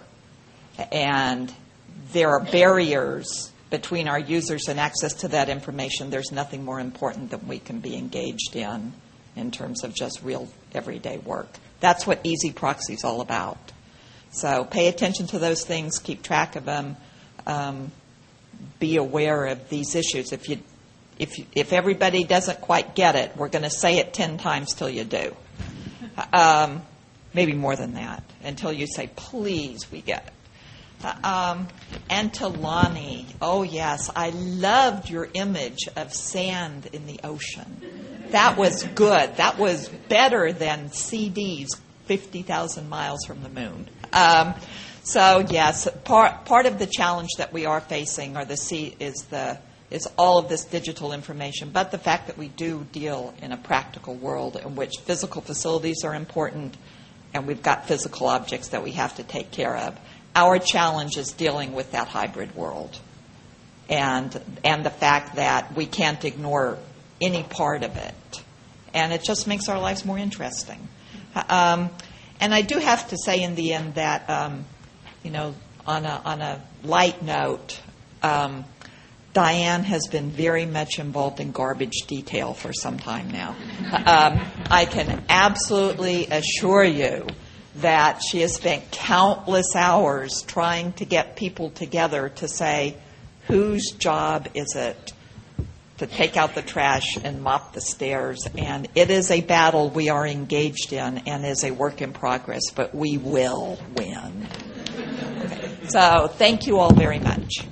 and there are barriers between our users and access to that information, there's nothing more important than we can be engaged in in terms of just real everyday work. That's what Easy Proxy is all about. So pay attention to those things, keep track of them, um, be aware of these issues. If you, if you, if everybody doesn't quite get it, we're going to say it ten times till you do. Um, maybe more than that, until you say, please, we get it. Um, and to Lonnie, oh yes, I loved your image of sand in the ocean. That was good. That was better than C Ds fifty thousand miles from the moon. Um, so yes, part part of the challenge that we are facing are the C, is the is all of this digital information, but the fact that we do deal in a practical world in which physical facilities are important, and we've got physical objects that we have to take care of. Our challenge is dealing with that hybrid world, and and the fact that we can't ignore any part of it, and it just makes our lives more interesting. Um, and I do have to say, in the end, that um, you know, on a on a light note, um, Diane has been very much involved in garbage detail for some time now. Um, I can absolutely assure you that she has spent countless hours trying to get people together to say, whose job is it to take out the trash and mop the stairs? And it is a battle we are engaged in and is a work in progress, but we will win. Okay. So thank you all very much.